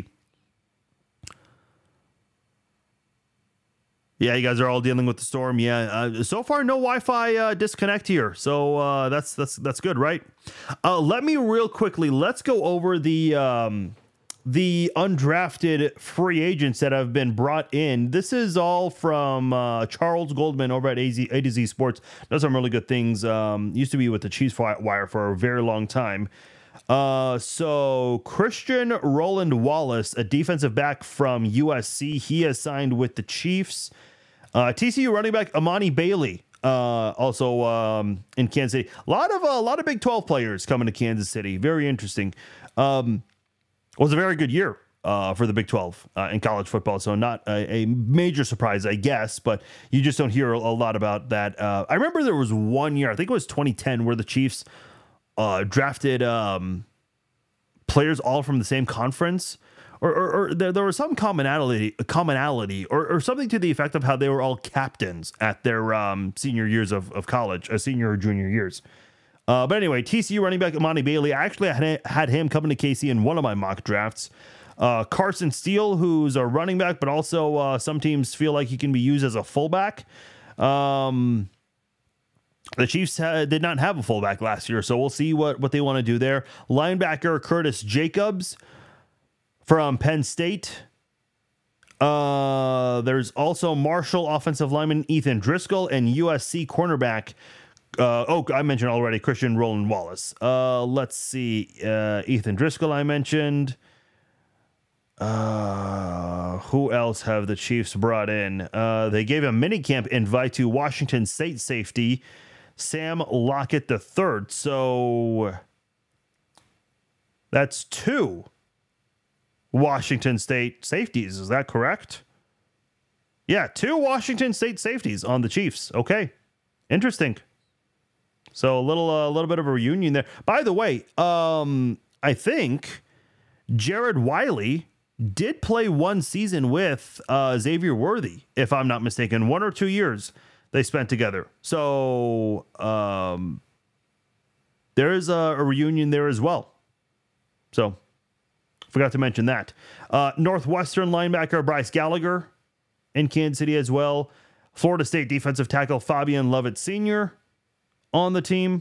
Yeah, you guys are all dealing with the storm. Yeah, uh, so far no Wi-Fi uh, disconnect here, so uh, that's that's that's good, right? Uh, let me real quickly. Let's go over the um, the undrafted free agents that have been brought in. This is all from uh, Charles Goldman over at A Z, A to Z Sports. Does some really good things. Um, used to be with the Chiefs Wire for a very long time. Uh, so Christian Roland Wallace, a defensive back from U S C, he has signed with the Chiefs. Uh, T C U running back Amani Bailey, uh, also um, in Kansas City. A lot of uh, a lot of Big twelve players coming to Kansas City. Very interesting. Um, it was a very good year uh, for the Big twelve uh, in college football, so not a, a major surprise, I guess. But you just don't hear a, a lot about that. Uh, I remember there was one year, I think it was twenty ten, where the Chiefs Uh, drafted um, players all from the same conference, or, or, or there, there was some commonality, commonality, or, or something to the effect of how they were all captains at their um, senior years of, of college, uh, senior or junior years. Uh, but anyway, T C U running back Amani Bailey, I actually had, had him coming to K C in one of my mock drafts. Uh, Carson Steele, who's a running back, but also uh, some teams feel like he can be used as a fullback. Um, The Chiefs uh, did not have a fullback last year, so we'll see what, what they want to do there. Linebacker Curtis Jacobs from Penn State. Uh, there's also Marshall offensive lineman Ethan Driscoll and U S C cornerback. Uh, oh, I mentioned already Christian Roland Wallace. Uh, let's see. Uh, Ethan Driscoll I mentioned. Uh, who else have the Chiefs brought in? Uh, they gave a minicamp invite to Washington State safety Sam Lockett the third. So that's two Washington State safeties. Is that correct? Yeah, two Washington State safeties on the Chiefs. Okay, interesting. So a little, a uh, little bit of a reunion there. By the way, um, I think Jared Wiley did play one season with uh, Xavier Worthy, if I'm not mistaken, one or two years. they spent together. So um, there is a, a reunion there as well. So forgot to mention that. Uh, Northwestern linebacker Bryce Gallagher in Kansas City as well. Florida State defensive tackle Fabian Lovett Senior on the team.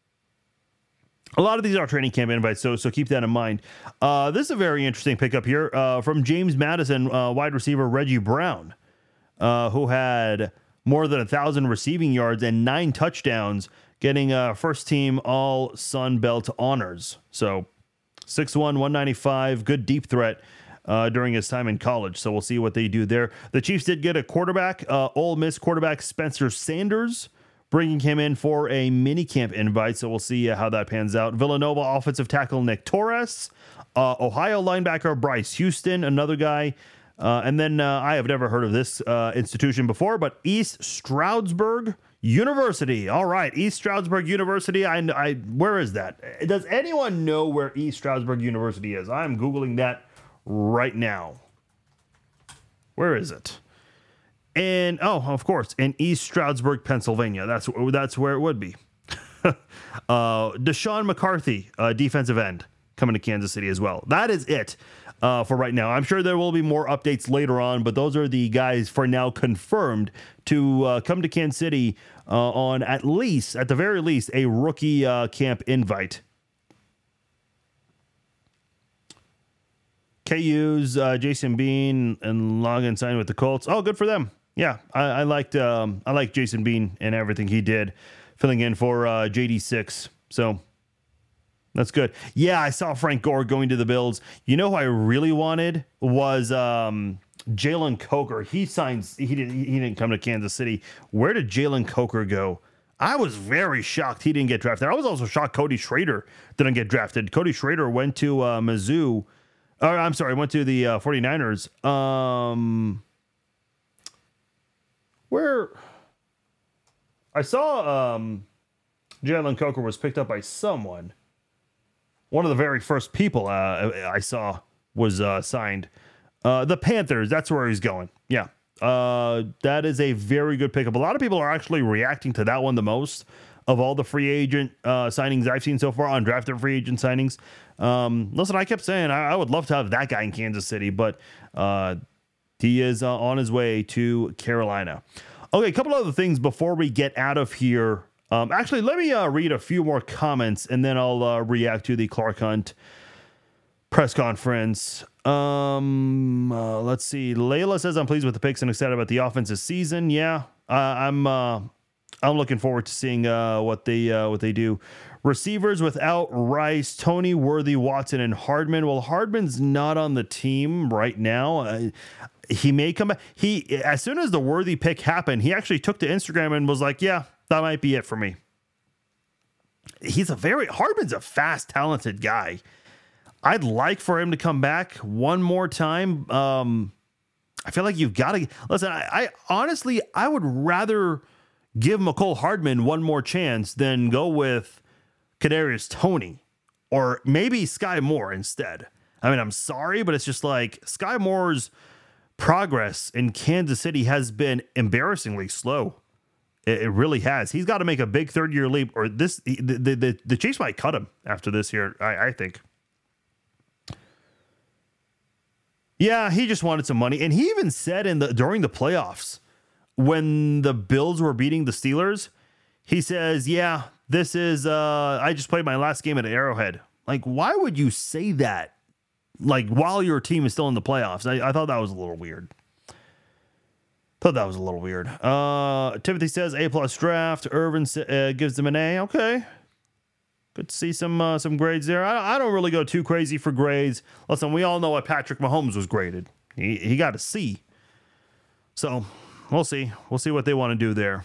A lot of these are training camp invites, so so keep that in mind. Uh, this is a very interesting pickup here uh, from James Madison, uh, wide receiver Reggie Brown, uh, who had more than a thousand receiving yards and nine touchdowns, getting uh, first team All Sun Belt honors. So six one, one ninety-five, good deep threat uh, during his time in college. So we'll see what they do there. The Chiefs did get a quarterback, uh, Ole Miss quarterback Spencer Sanders, bringing him in for a minicamp invite, so we'll see uh, how that pans out. Villanova offensive tackle Nick Torres, uh, Ohio linebacker Bryce Houston, another guy, uh, and then uh, I have never heard of this uh, institution before, but East Stroudsburg University. All right, East Stroudsburg University. I, I where is that? Does anyone know where East Stroudsburg University is? I'm googling that right now. Where is it? And, oh, of course, in East Stroudsburg, Pennsylvania. That's that's where it would be. uh, Deshaun McCarthy, uh, defensive end, coming to Kansas City as well. That is it uh, for right now. I'm sure there will be more updates later on, but those are the guys for now confirmed to uh, come to Kansas City uh, on at least, at the very least, a rookie uh, camp invite. K U's uh, Jason Bean and Logan signed with the Colts. Oh, good for them. Yeah, I, I liked um, I liked Jason Bean and everything he did, filling in for uh, J D six. So that's good. Yeah, I saw Frank Gore going to the Bills. You know who I really wanted was um, Jalen Coker. He signs. He didn't. He didn't come to Kansas City. Where did Jalen Coker go? I was very shocked he didn't get drafted. I was also shocked Cody Schrader didn't get drafted. Cody Schrader went to uh, Mizzou. Or, I'm sorry, went to the uh, 49ers. Um, where I saw um, Jalen Coker was picked up by someone. One of the very first people uh, I saw was uh, signed. Uh, the Panthers, that's where he's going. Yeah. Uh, that is a very good pickup. A lot of people are actually reacting to that one the most of all the free agent uh, signings I've seen so far, undrafted free agent signings. Um, listen, I kept saying I, I would love to have that guy in Kansas City, but uh, he is uh, on his way to Carolina. Okay, a couple other things before we get out of here. Um, actually, let me uh, read a few more comments, and then I'll uh, react to the Clark Hunt press conference. Um, uh, let's see. Layla says, I'm pleased with the picks and excited about the offensive season. Yeah, uh, I'm uh, I'm looking forward to seeing uh, what they uh, what they do. Receivers without Rice, Tony, Worthy, Watson, and Hardman. Well, Hardman's not on the team right now. Uh, he may come back. He, as soon as the Worthy pick happened, he actually took to Instagram and was like, yeah, that might be it for me. He's a very, Hardman's a fast, talented guy. I'd like for him to come back one more time. Um, I feel like you've got to, listen, I, I honestly, I would rather give McCole Hardman one more chance than go with Kadarius Toney or maybe Sky Moore instead. I mean, I'm sorry, but it's just like Sky Moore's progress in Kansas City has been embarrassingly slow. It, it really has. He's got to make a big third year leap, or this the the, the, the Chiefs might cut him after this year. I, I think. Yeah, he just wanted some money, and he even said in the during the playoffs when the Bills were beating the Steelers, he says, "Yeah, this is uh, I just played my last game at Arrowhead." Like, why would you say that? Like, while your team is still in the playoffs? I, I thought that was a little weird. Thought that was a little weird. Uh, Timothy says A plus draft. Irvin uh, gives them an A. Okay. Good to see some uh, some grades there. I, I don't really go too crazy for grades. Listen, we all know what Patrick Mahomes was graded. He he got a C. So we'll see. We'll see what they want to do there.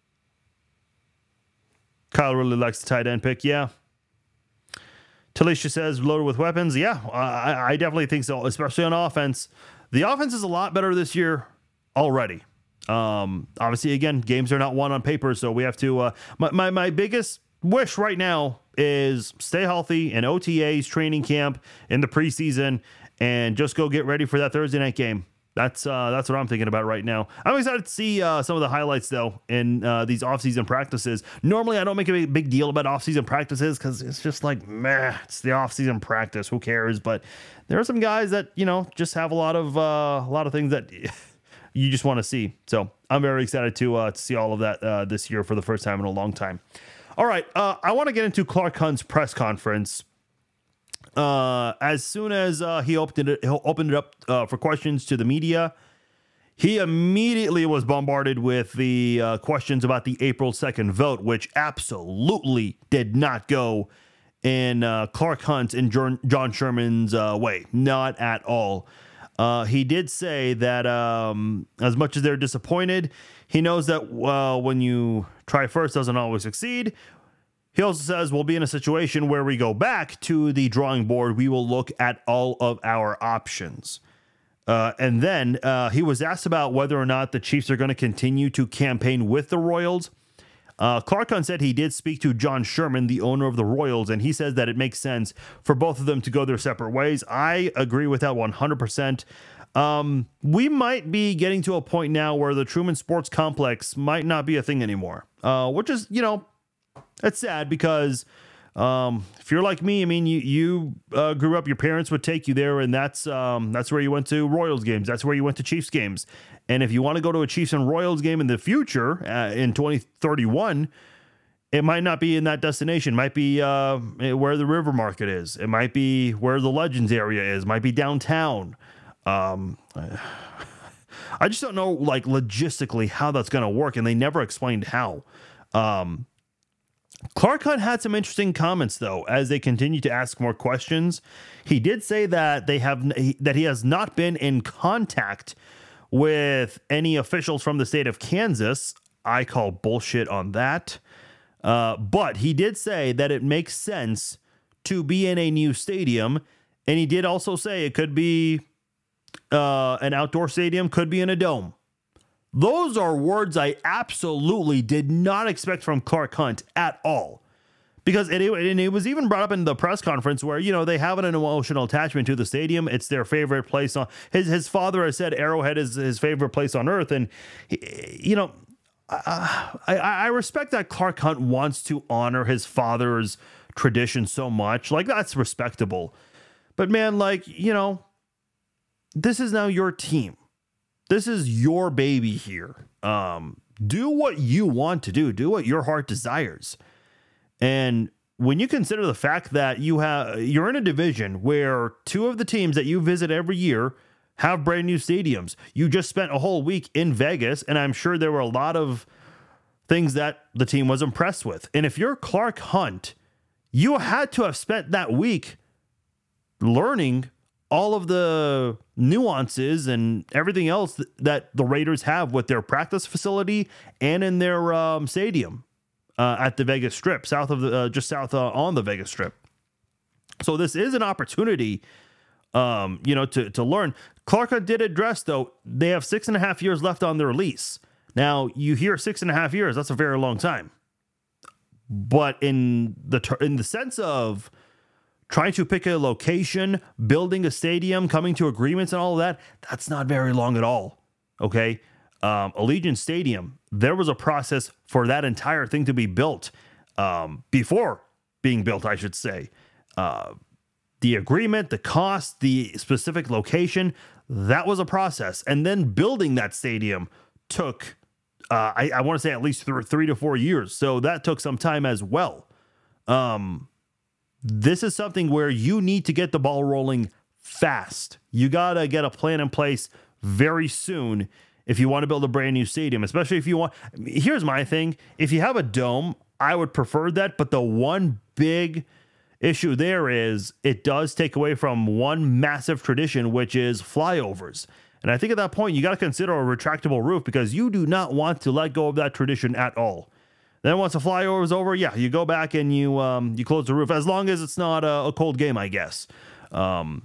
Kyle really likes the tight end pick. Yeah. Talisha says loaded with weapons. Yeah, I, I definitely think so, especially on offense. The offense is a lot better this year already. Um, obviously, again, games are not won on paper, so we have to. Uh, my, my my biggest wish right now is stay healthy in O T As, training camp, in the preseason, and just go get ready for that Thursday night game. That's uh, that's what I'm thinking about right now. I'm excited to see uh, some of the highlights, though, in uh, these offseason practices. Normally, I don't make a big, big deal about offseason practices because it's just like, meh, it's the offseason practice. Who cares? But there are some guys that, you know, just have a lot of uh, a lot of things that you just want to see. So I'm very excited to, uh, to see all of that uh, this year for the first time in a long time. All right, uh, I want to get into Clark Hunt's press conference. Uh, as soon as uh, he opened it, he opened it up uh, for questions to the media, he immediately was bombarded with the uh, questions about the April second vote, which absolutely did not go in uh, Clark Hunt and John Sherman's uh, way. Not at all. Uh, he did say that um, as much as they're disappointed, he knows that uh, when you try first doesn't always succeed. He also says we'll be in a situation where we go back to the drawing board. We will look at all of our options. Uh, and then uh, he was asked about whether or not the Chiefs are going to continue to campaign with the Royals. Uh, Clark Hunt said he did speak to John Sherman, the owner of the Royals, and he says that it makes sense for both of them to go their separate ways. I agree with that one hundred percent. Um, we might be getting to a point now where the Truman Sports Complex might not be a thing anymore, uh, which is, you know, that's sad because um, if you're like me, I mean, you you uh, grew up, your parents would take you there, and that's um, that's where you went to Royals games. That's where you went to Chiefs games. And if you want to go to a Chiefs and Royals game in the future, uh, in twenty thirty-one, it might not be in that destination. It might be uh, where the River Market is. It might be where the Legends area is. It might be downtown. Um, I just don't know, like, logistically how that's going to work, and they never explained how. Um, Clark Hunt had some interesting comments, though, as they continue to ask more questions. He did say that they have that he has not been in contact with any officials from the state of Kansas. I call bullshit on that. Uh, but he did say that it makes sense to be in a new stadium. And he did also say it could be uh, an outdoor stadium, could be in a dome. Those are words I absolutely did not expect from Clark Hunt at all. Because it, and it was even brought up in the press conference where, you know, they have an emotional attachment to the stadium. It's their favorite place on his, his father has said Arrowhead is his favorite place on earth. And, you know, I, I, I respect that Clark Hunt wants to honor his father's tradition so much. Like, that's respectable. But man, like, you know, this is now your team. This is your baby here. Um, do what you want to do. Do what your heart desires. And when you consider the fact that you have, you're in a division where two of the teams that you visit every year have brand new stadiums. You just spent a whole week in Vegas, and I'm sure there were a lot of things that the team was impressed with. And if you're Clark Hunt, you had to have spent that week learning all of the nuances and everything else th- that the Raiders have with their practice facility and in their um, stadium uh, at the Vegas Strip, south of the, uh, just south uh, on the Vegas Strip. So this is an opportunity, um, you know, to, to learn. Clark Hunt did address, though, they have six and a half years left on their lease. Now, you hear six and a half years, that's a very long time. But in the ter- in the sense of trying to pick a location, building a stadium, coming to agreements and all of that, that's not very long at all, okay? Um, Allegiant Stadium, there was a process for that entire thing to be built um, before being built, I should say. Uh, the agreement, the cost, the specific location, that was a process. And then building that stadium took, uh, I, I want to say at least th- three to four years. So that took some time as well. Um, This is something where you need to get the ball rolling fast. You got to get a plan in place very soon if you want to build a brand new stadium, especially if you want. Here's my thing. If you have a dome, I would prefer that. But the one big issue there is it does take away from one massive tradition, which is flyovers. And I think at that point, you got to consider a retractable roof because you do not want to let go of that tradition at all. Then once the flyover is over, yeah, you go back and you um, you close the roof, as long as it's not a, a cold game, I guess. Um,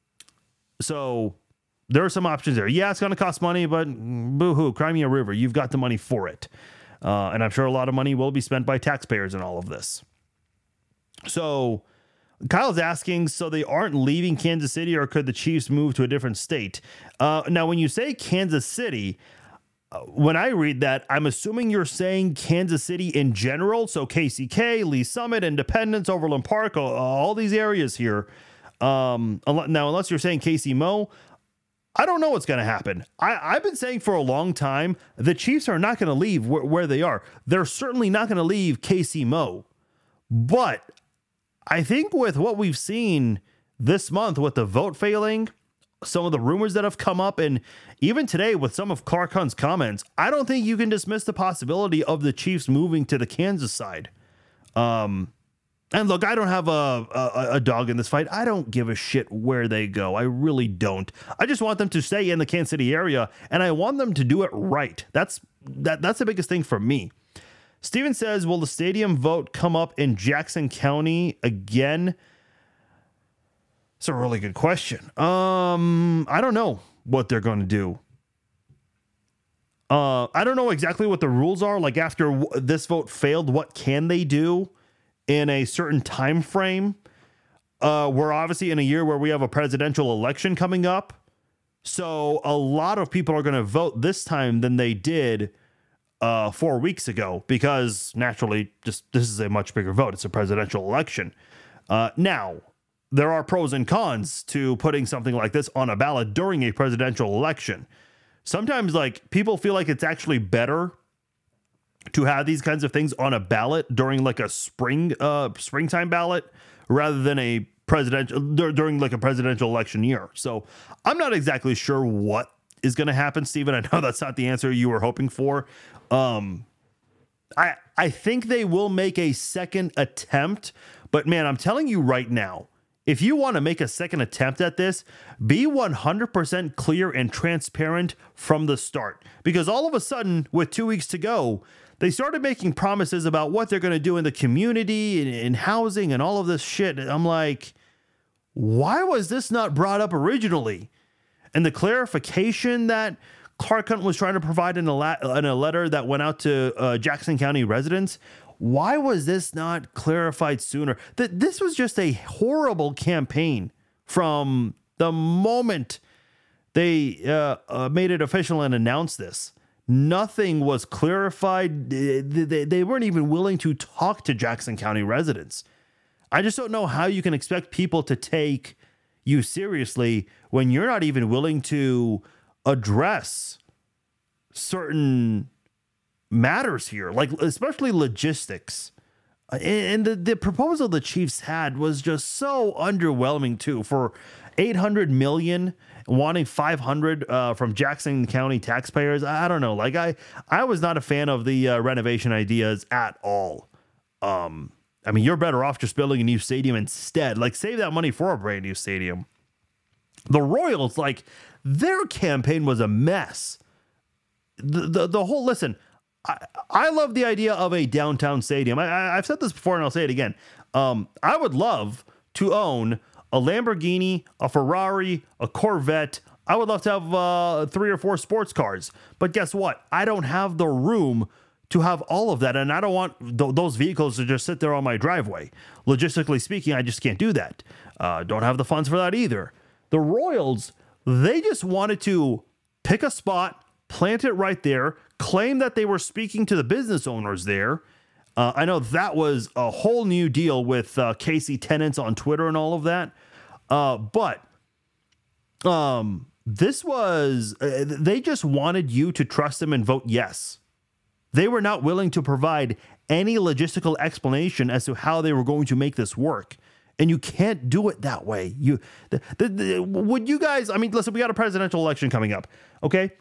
so there are some options there. Yeah, it's going to cost money, but boo-hoo, Crimea River, you've got the money for it. Uh, and I'm sure a lot of money will be spent by taxpayers in all of this. So Kyle's asking, so they aren't leaving Kansas City, or could the Chiefs move to a different state? Uh, now, when you say Kansas City, uh, when I read that, I'm assuming you're saying Kansas City in general. So K C K, Lee Summit, Independence, Overland Park, all, all these areas here. Um, now, unless you're saying K C Mo, I don't know what's going to happen. I, I've been saying for a long time, the Chiefs are not going to leave wh- where they are. They're certainly not going to leave K C Mo. But I think with what we've seen this month with the vote failing, some of the rumors that have come up, and even today with some of Clark Hunt's comments, I don't think you can dismiss the possibility of the Chiefs moving to the Kansas side. Um, and look, I don't have a, a, a dog in this fight. I don't give a shit where they go. I really don't. I just want them to stay in the Kansas City area, and I want them to do it right. That's that. That's the biggest thing for me. Steven says, will the stadium vote come up in Jackson County again? It's a really good question. Um, I don't know what they're going to do. Uh, I don't know exactly what the rules are. Like after w- this vote failed, what can they do in a certain time frame? Uh, we're obviously in a year where we have a presidential election coming up. So a lot of people are going to vote this time than they did Uh, four weeks ago, because naturally, just this is a much bigger vote. It's a presidential election. Uh, now, there are pros and cons to putting something like this on a ballot during a presidential election. Sometimes, like, people feel like it's actually better to have these kinds of things on a ballot during like a spring, uh, springtime ballot rather than a presidential during like a presidential election year. So I'm not exactly sure what is going to happen, Steven. I know that's not the answer you were hoping for. Um, I I think they will make a second attempt, but man, I'm telling you right now, if you want to make a second attempt at this, be one hundred percent clear and transparent from the start. Because all of a sudden, with two weeks to go, they started making promises about what they're going to do in the community and in housing and all of this shit. I'm like, why was this not brought up originally? And the clarification that Clark Hunt was trying to provide in a, la- in a letter that went out to uh, Jackson County residents, why was this not clarified sooner? Th- this was just a horrible campaign from the moment they uh, uh, made it official and announced this. Nothing was clarified. They, they, they weren't even willing to talk to Jackson County residents. I just don't know how you can expect people to take you seriously when you're not even willing to address certain matters here, like especially logistics. And the, the proposal the Chiefs had was just so underwhelming too. For eight hundred million, wanting five hundred uh, from Jackson County taxpayers. I don't know. Like I, I was not a fan of the uh, renovation ideas at all. Um, I mean, you're better off just building a new stadium instead. Like save that money for a brand new stadium. The Royals, like their campaign was a mess. The the, the whole listen. I, I love the idea of a downtown stadium. I, I, I've said this before and I'll say it again. Um, I would love to own a Lamborghini, a Ferrari, a Corvette. I would love to have uh, three or four sports cars. But guess what? I don't have the room to have all of that. And I don't want th- those vehicles to just sit there on my driveway. Logistically speaking, I just can't do that. Uh, don't have the funds for that either. The Royals, they just wanted to pick a spot, plant it right there, claim that they were speaking to the business owners there. Uh, I know that was a whole new deal with uh, K C tenants on Twitter and all of that. Uh, but um, this was, uh, they just wanted you to trust them and vote yes. They were not willing to provide any logistical explanation as to how they were going to make this work. And you can't do it that way. You, the, the, the, would you guys, I mean, listen, we got a presidential election coming up, okay?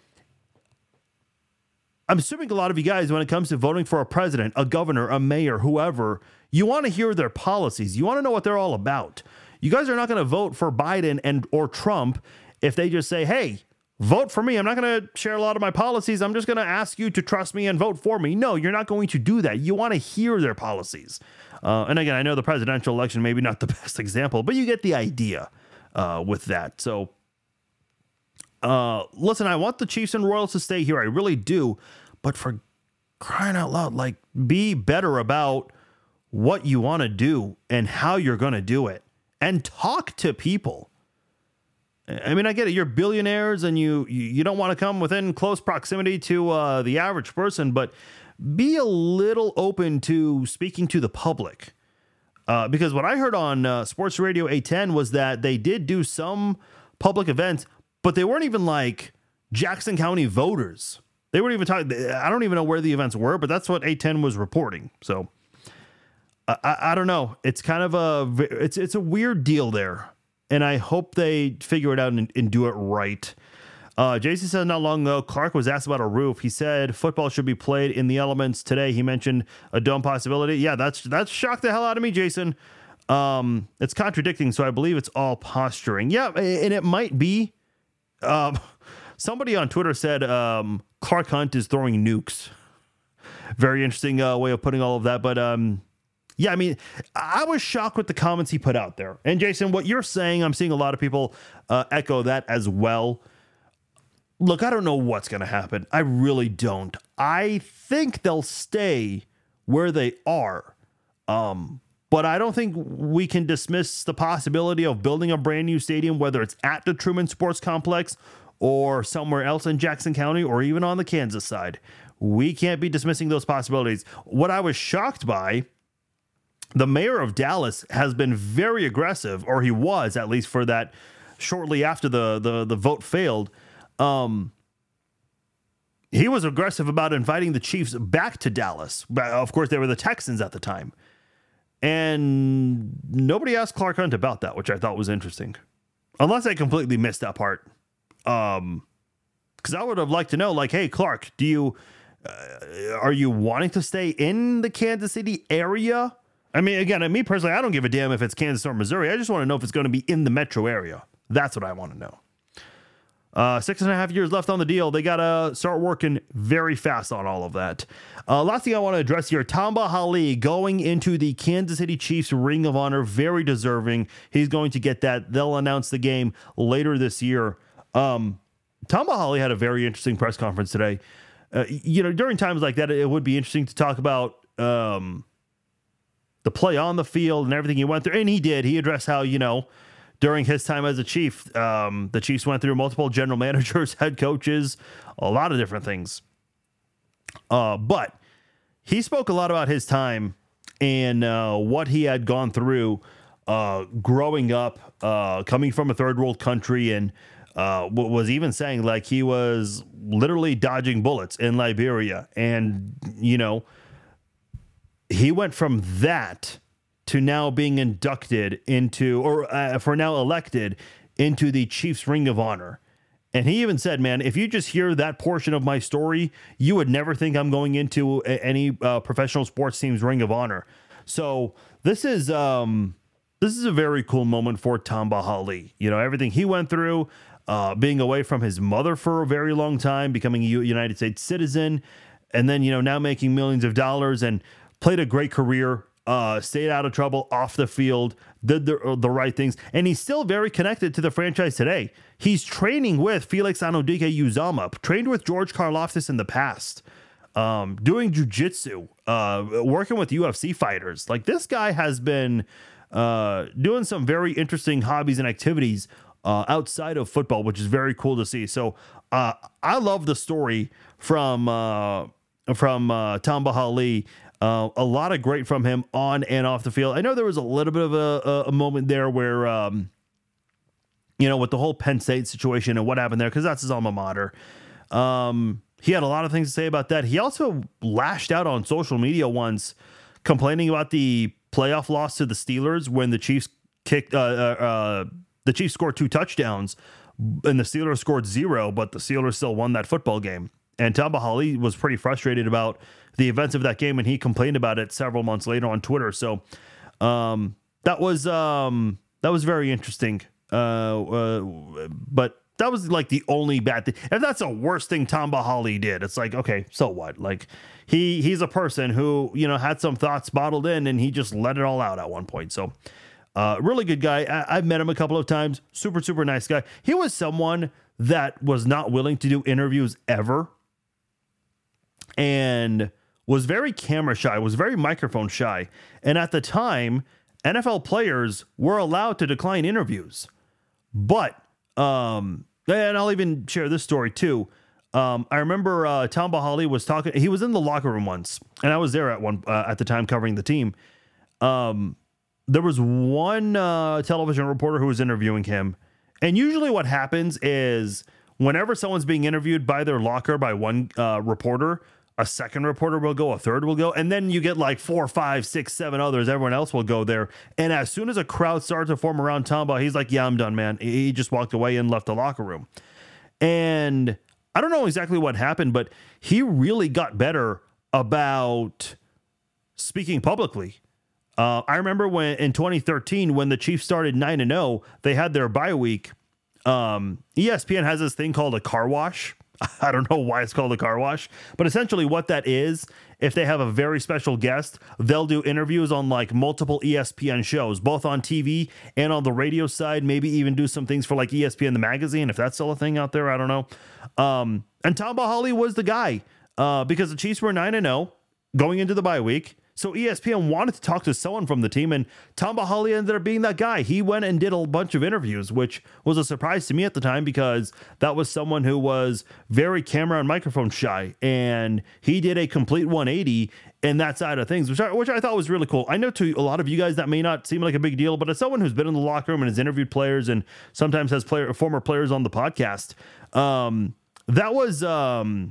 I'm assuming a lot of you guys, when it comes to voting for a president, a governor, a mayor, whoever, you want to hear their policies. You want to know what they're all about. You guys are not going to vote for Biden and or Trump if they just say, hey, vote for me. I'm not going to share a lot of my policies. I'm just going to ask you to trust me and vote for me. No, you're not going to do that. You want to hear their policies. Uh, and again, I know the presidential election, maybe not the best example, but you get the idea uh, with that. So, uh, listen, I want the Chiefs and Royals to stay here. I really do. But for crying out loud, like, be better about what you want to do and how you're going to do it. and talk to people. I mean, I get it. You're billionaires and you you don't want to come within close proximity to uh, the average person, but be a little open to speaking to the public. Uh, because what I heard on uh, Sports Radio eight ten was that they did do some public events, but they weren't even like Jackson County voters. They weren't even talking. I don't even know where the events were, but that's what eight ten was reporting. So uh, I, I don't know. It's kind of a it's it's a weird deal there, and I hope they figure it out and, and do it right. Uh, Jason said not long ago, Clark was asked about a roof. He said football should be played in the elements. Today, he mentioned a dome possibility. Yeah, that's that's shocked the hell out of me, Jason. Um, it's contradicting, so I believe it's all posturing. Yeah, and it might be. Um, somebody on Twitter said um, Clark Hunt is throwing nukes. Very interesting uh, way of putting all of that. But um, yeah, I mean, I was shocked with the comments he put out there. And Jason, what you're saying, I'm seeing a lot of people uh, echo that as well. Look, I don't know what's going to happen. I really don't. I think they'll stay where they are. Um, but I don't think we can dismiss the possibility of building a brand new stadium, whether it's at the Truman Sports Complex or somewhere else in Jackson County or even on the Kansas side. We can't be dismissing those possibilities. What I was shocked by, the mayor of Dallas has been very aggressive, or he was, at least for that shortly after the, the, the vote failed. Um, he was aggressive about inviting the Chiefs back to Dallas. Of course, they were the Texans at the time. And nobody asked Clark Hunt about that, which I thought was interesting. Unless I completely missed that part. Um, because I would have liked to know, like, hey, Clark, do you, uh, are you wanting to stay in the Kansas City area? I mean, again, me personally, I don't give a damn if it's Kansas or Missouri. I just want to know if it's going to be in the metro area. That's what I want to know. Uh, six and a half years left on the deal. They got to start working very fast on all of that. Uh, last thing I want to address here, Tamba Hali going into the Kansas City Chiefs Ring of Honor, very deserving. He's going to get that. They'll announce the game later this year. Um, Tamba Hali had a very interesting press conference today. Uh, you know, during times like that, it would be interesting to talk about um, the play on the field and everything he went through. And he did. He addressed how, you know, during his time as a Chief, um, the Chiefs went through multiple general managers, head coaches, a lot of different things. Uh, but he spoke a lot about his time and uh, what he had gone through uh, growing up, uh, coming from a third world country, and uh, was even saying like he was literally dodging bullets in Liberia. And, you know, he went from that to now being inducted into, or uh, for now elected into the Chiefs Ring of Honor. And he even said, man, if you just hear that portion of my story, you would never think I'm going into a, any uh, professional sports team's Ring of Honor. So this is um, this is a very cool moment for Tamba Hali. You know, everything he went through, uh, being away from his mother for a very long time, becoming a United States citizen, and then, you know, now making millions of dollars and played a great career. Uh, stayed out of trouble off the field, did the, the right things, and he's still very connected to the franchise today. He's training with Felix Anudike Uzama, trained with George Karlaftis in the past, um, doing jiu-jitsu, uh, working with U F C fighters. Like, this guy has been uh, doing some very interesting hobbies and activities uh, outside of football, which is very cool to see. So uh, I love the story from uh, from uh, Tamba Hali. Uh, a lot of great from him on and off the field. I know there was a little bit of a, a, a moment there where, um, you know, with the whole Penn State situation and what happened there, because that's his alma mater. Um, he had a lot of things to say about that. He also lashed out on social media once, complaining about the playoff loss to the Steelers when the Chiefs kicked, uh, uh, uh, the Chiefs scored two touchdowns and the Steelers scored zero, but the Steelers still won that football game. And Tamba Hali was pretty frustrated about the events of that game, and he complained about it several months later on Twitter. So um, that was um, that was very interesting. Uh, uh, but that was like the only bad thing. If that's the worst thing Tamba Hali did, it's like, okay, so what? Like he he's a person who, you know, had some thoughts bottled in, and he just let it all out at one point. So uh, really good guy. I, I've met him a couple of times. Super, super nice guy. He was someone that was not willing to do interviews ever, and was very camera shy, was very microphone shy. And at the time, N F L players were allowed to decline interviews. But, um, and I'll even share this story too. Um, I remember uh, Tamba Hali was talking. He was in the locker room once, and I was there at one uh, at the time covering the team. Um, there was one uh, television reporter who was interviewing him, and usually what happens is whenever someone's being interviewed by their locker by one uh, reporter, a second reporter will go, a third will go, and then you get like four, five, six, seven others. Everyone else will go there. And as soon as a crowd starts to form around Tamba, he's like, yeah, I'm done, man. He just walked away and left the locker room. And I don't know exactly what happened, but he really got better about speaking publicly. Uh, I remember when in twenty thirteen, when the Chiefs started nine and oh, they had their bye week. Um, E S P N has this thing called a car wash. I don't know why it's called a car wash, but essentially what that is, if they have a very special guest, they'll do interviews on like multiple E S P N shows, both on T V and on the radio side, maybe even do some things for like E S P N the magazine, if that's still a thing out there, I don't know. Um, and Tamba Hali was the guy uh, because the Chiefs were nine and oh going into the bye week. So E S P N wanted to talk to someone from the team, and Tamba Hali ended up being that guy. He went and did a bunch of interviews, which was a surprise to me at the time because that was someone who was very camera and microphone shy, and he did a complete one eighty in that side of things, which I, which I thought was really cool. I know to a lot of you guys that may not seem like a big deal, but as someone who's been in the locker room and has interviewed players and sometimes has player, former players on the podcast, um, that was... Um,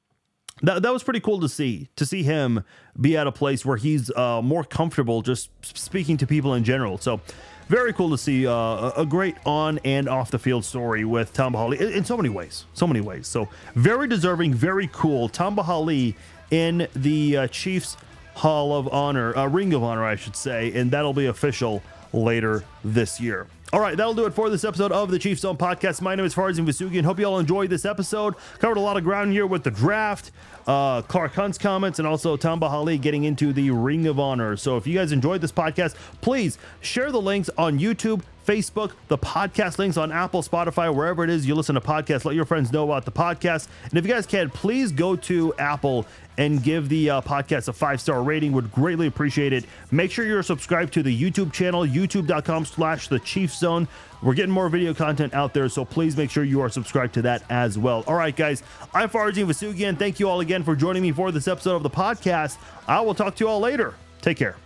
That that was pretty cool to see, to see him be at a place where he's uh, more comfortable just speaking to people in general. So very cool to see uh, a great on and off the field story with Tamba Hali in, in so many ways, so many ways. So very deserving, very cool. Tamba Hali in the uh, Chiefs Hall of Honor, uh, Ring of Honor, I should say, and that'll be official later this year. All right, that'll do it for this episode of the Chiefs Zone Podcast. My name is Farzin Vousoughian. Hope you all enjoyed this episode. Covered a lot of ground here with the draft, uh, Clark Hunt's comments, and also Tamba Hali getting into the Ring of Honor. So if you guys enjoyed this podcast, please share the links on YouTube, Facebook, the podcast links on Apple, Spotify, wherever it is you listen to podcasts. Let your friends know about the podcast. And if you guys can, please go to Apple and give the uh, podcast a five-star rating. Would greatly appreciate it. Make sure you're subscribed to the YouTube channel, youtube.com slash the Chiefs Zone. We're getting more video content out there, so please make sure you are subscribed to that as well. All right, guys, I'm Farzin Vousoughian. Thank you all again for joining me for this episode of the podcast. I will talk to you all later. Take care.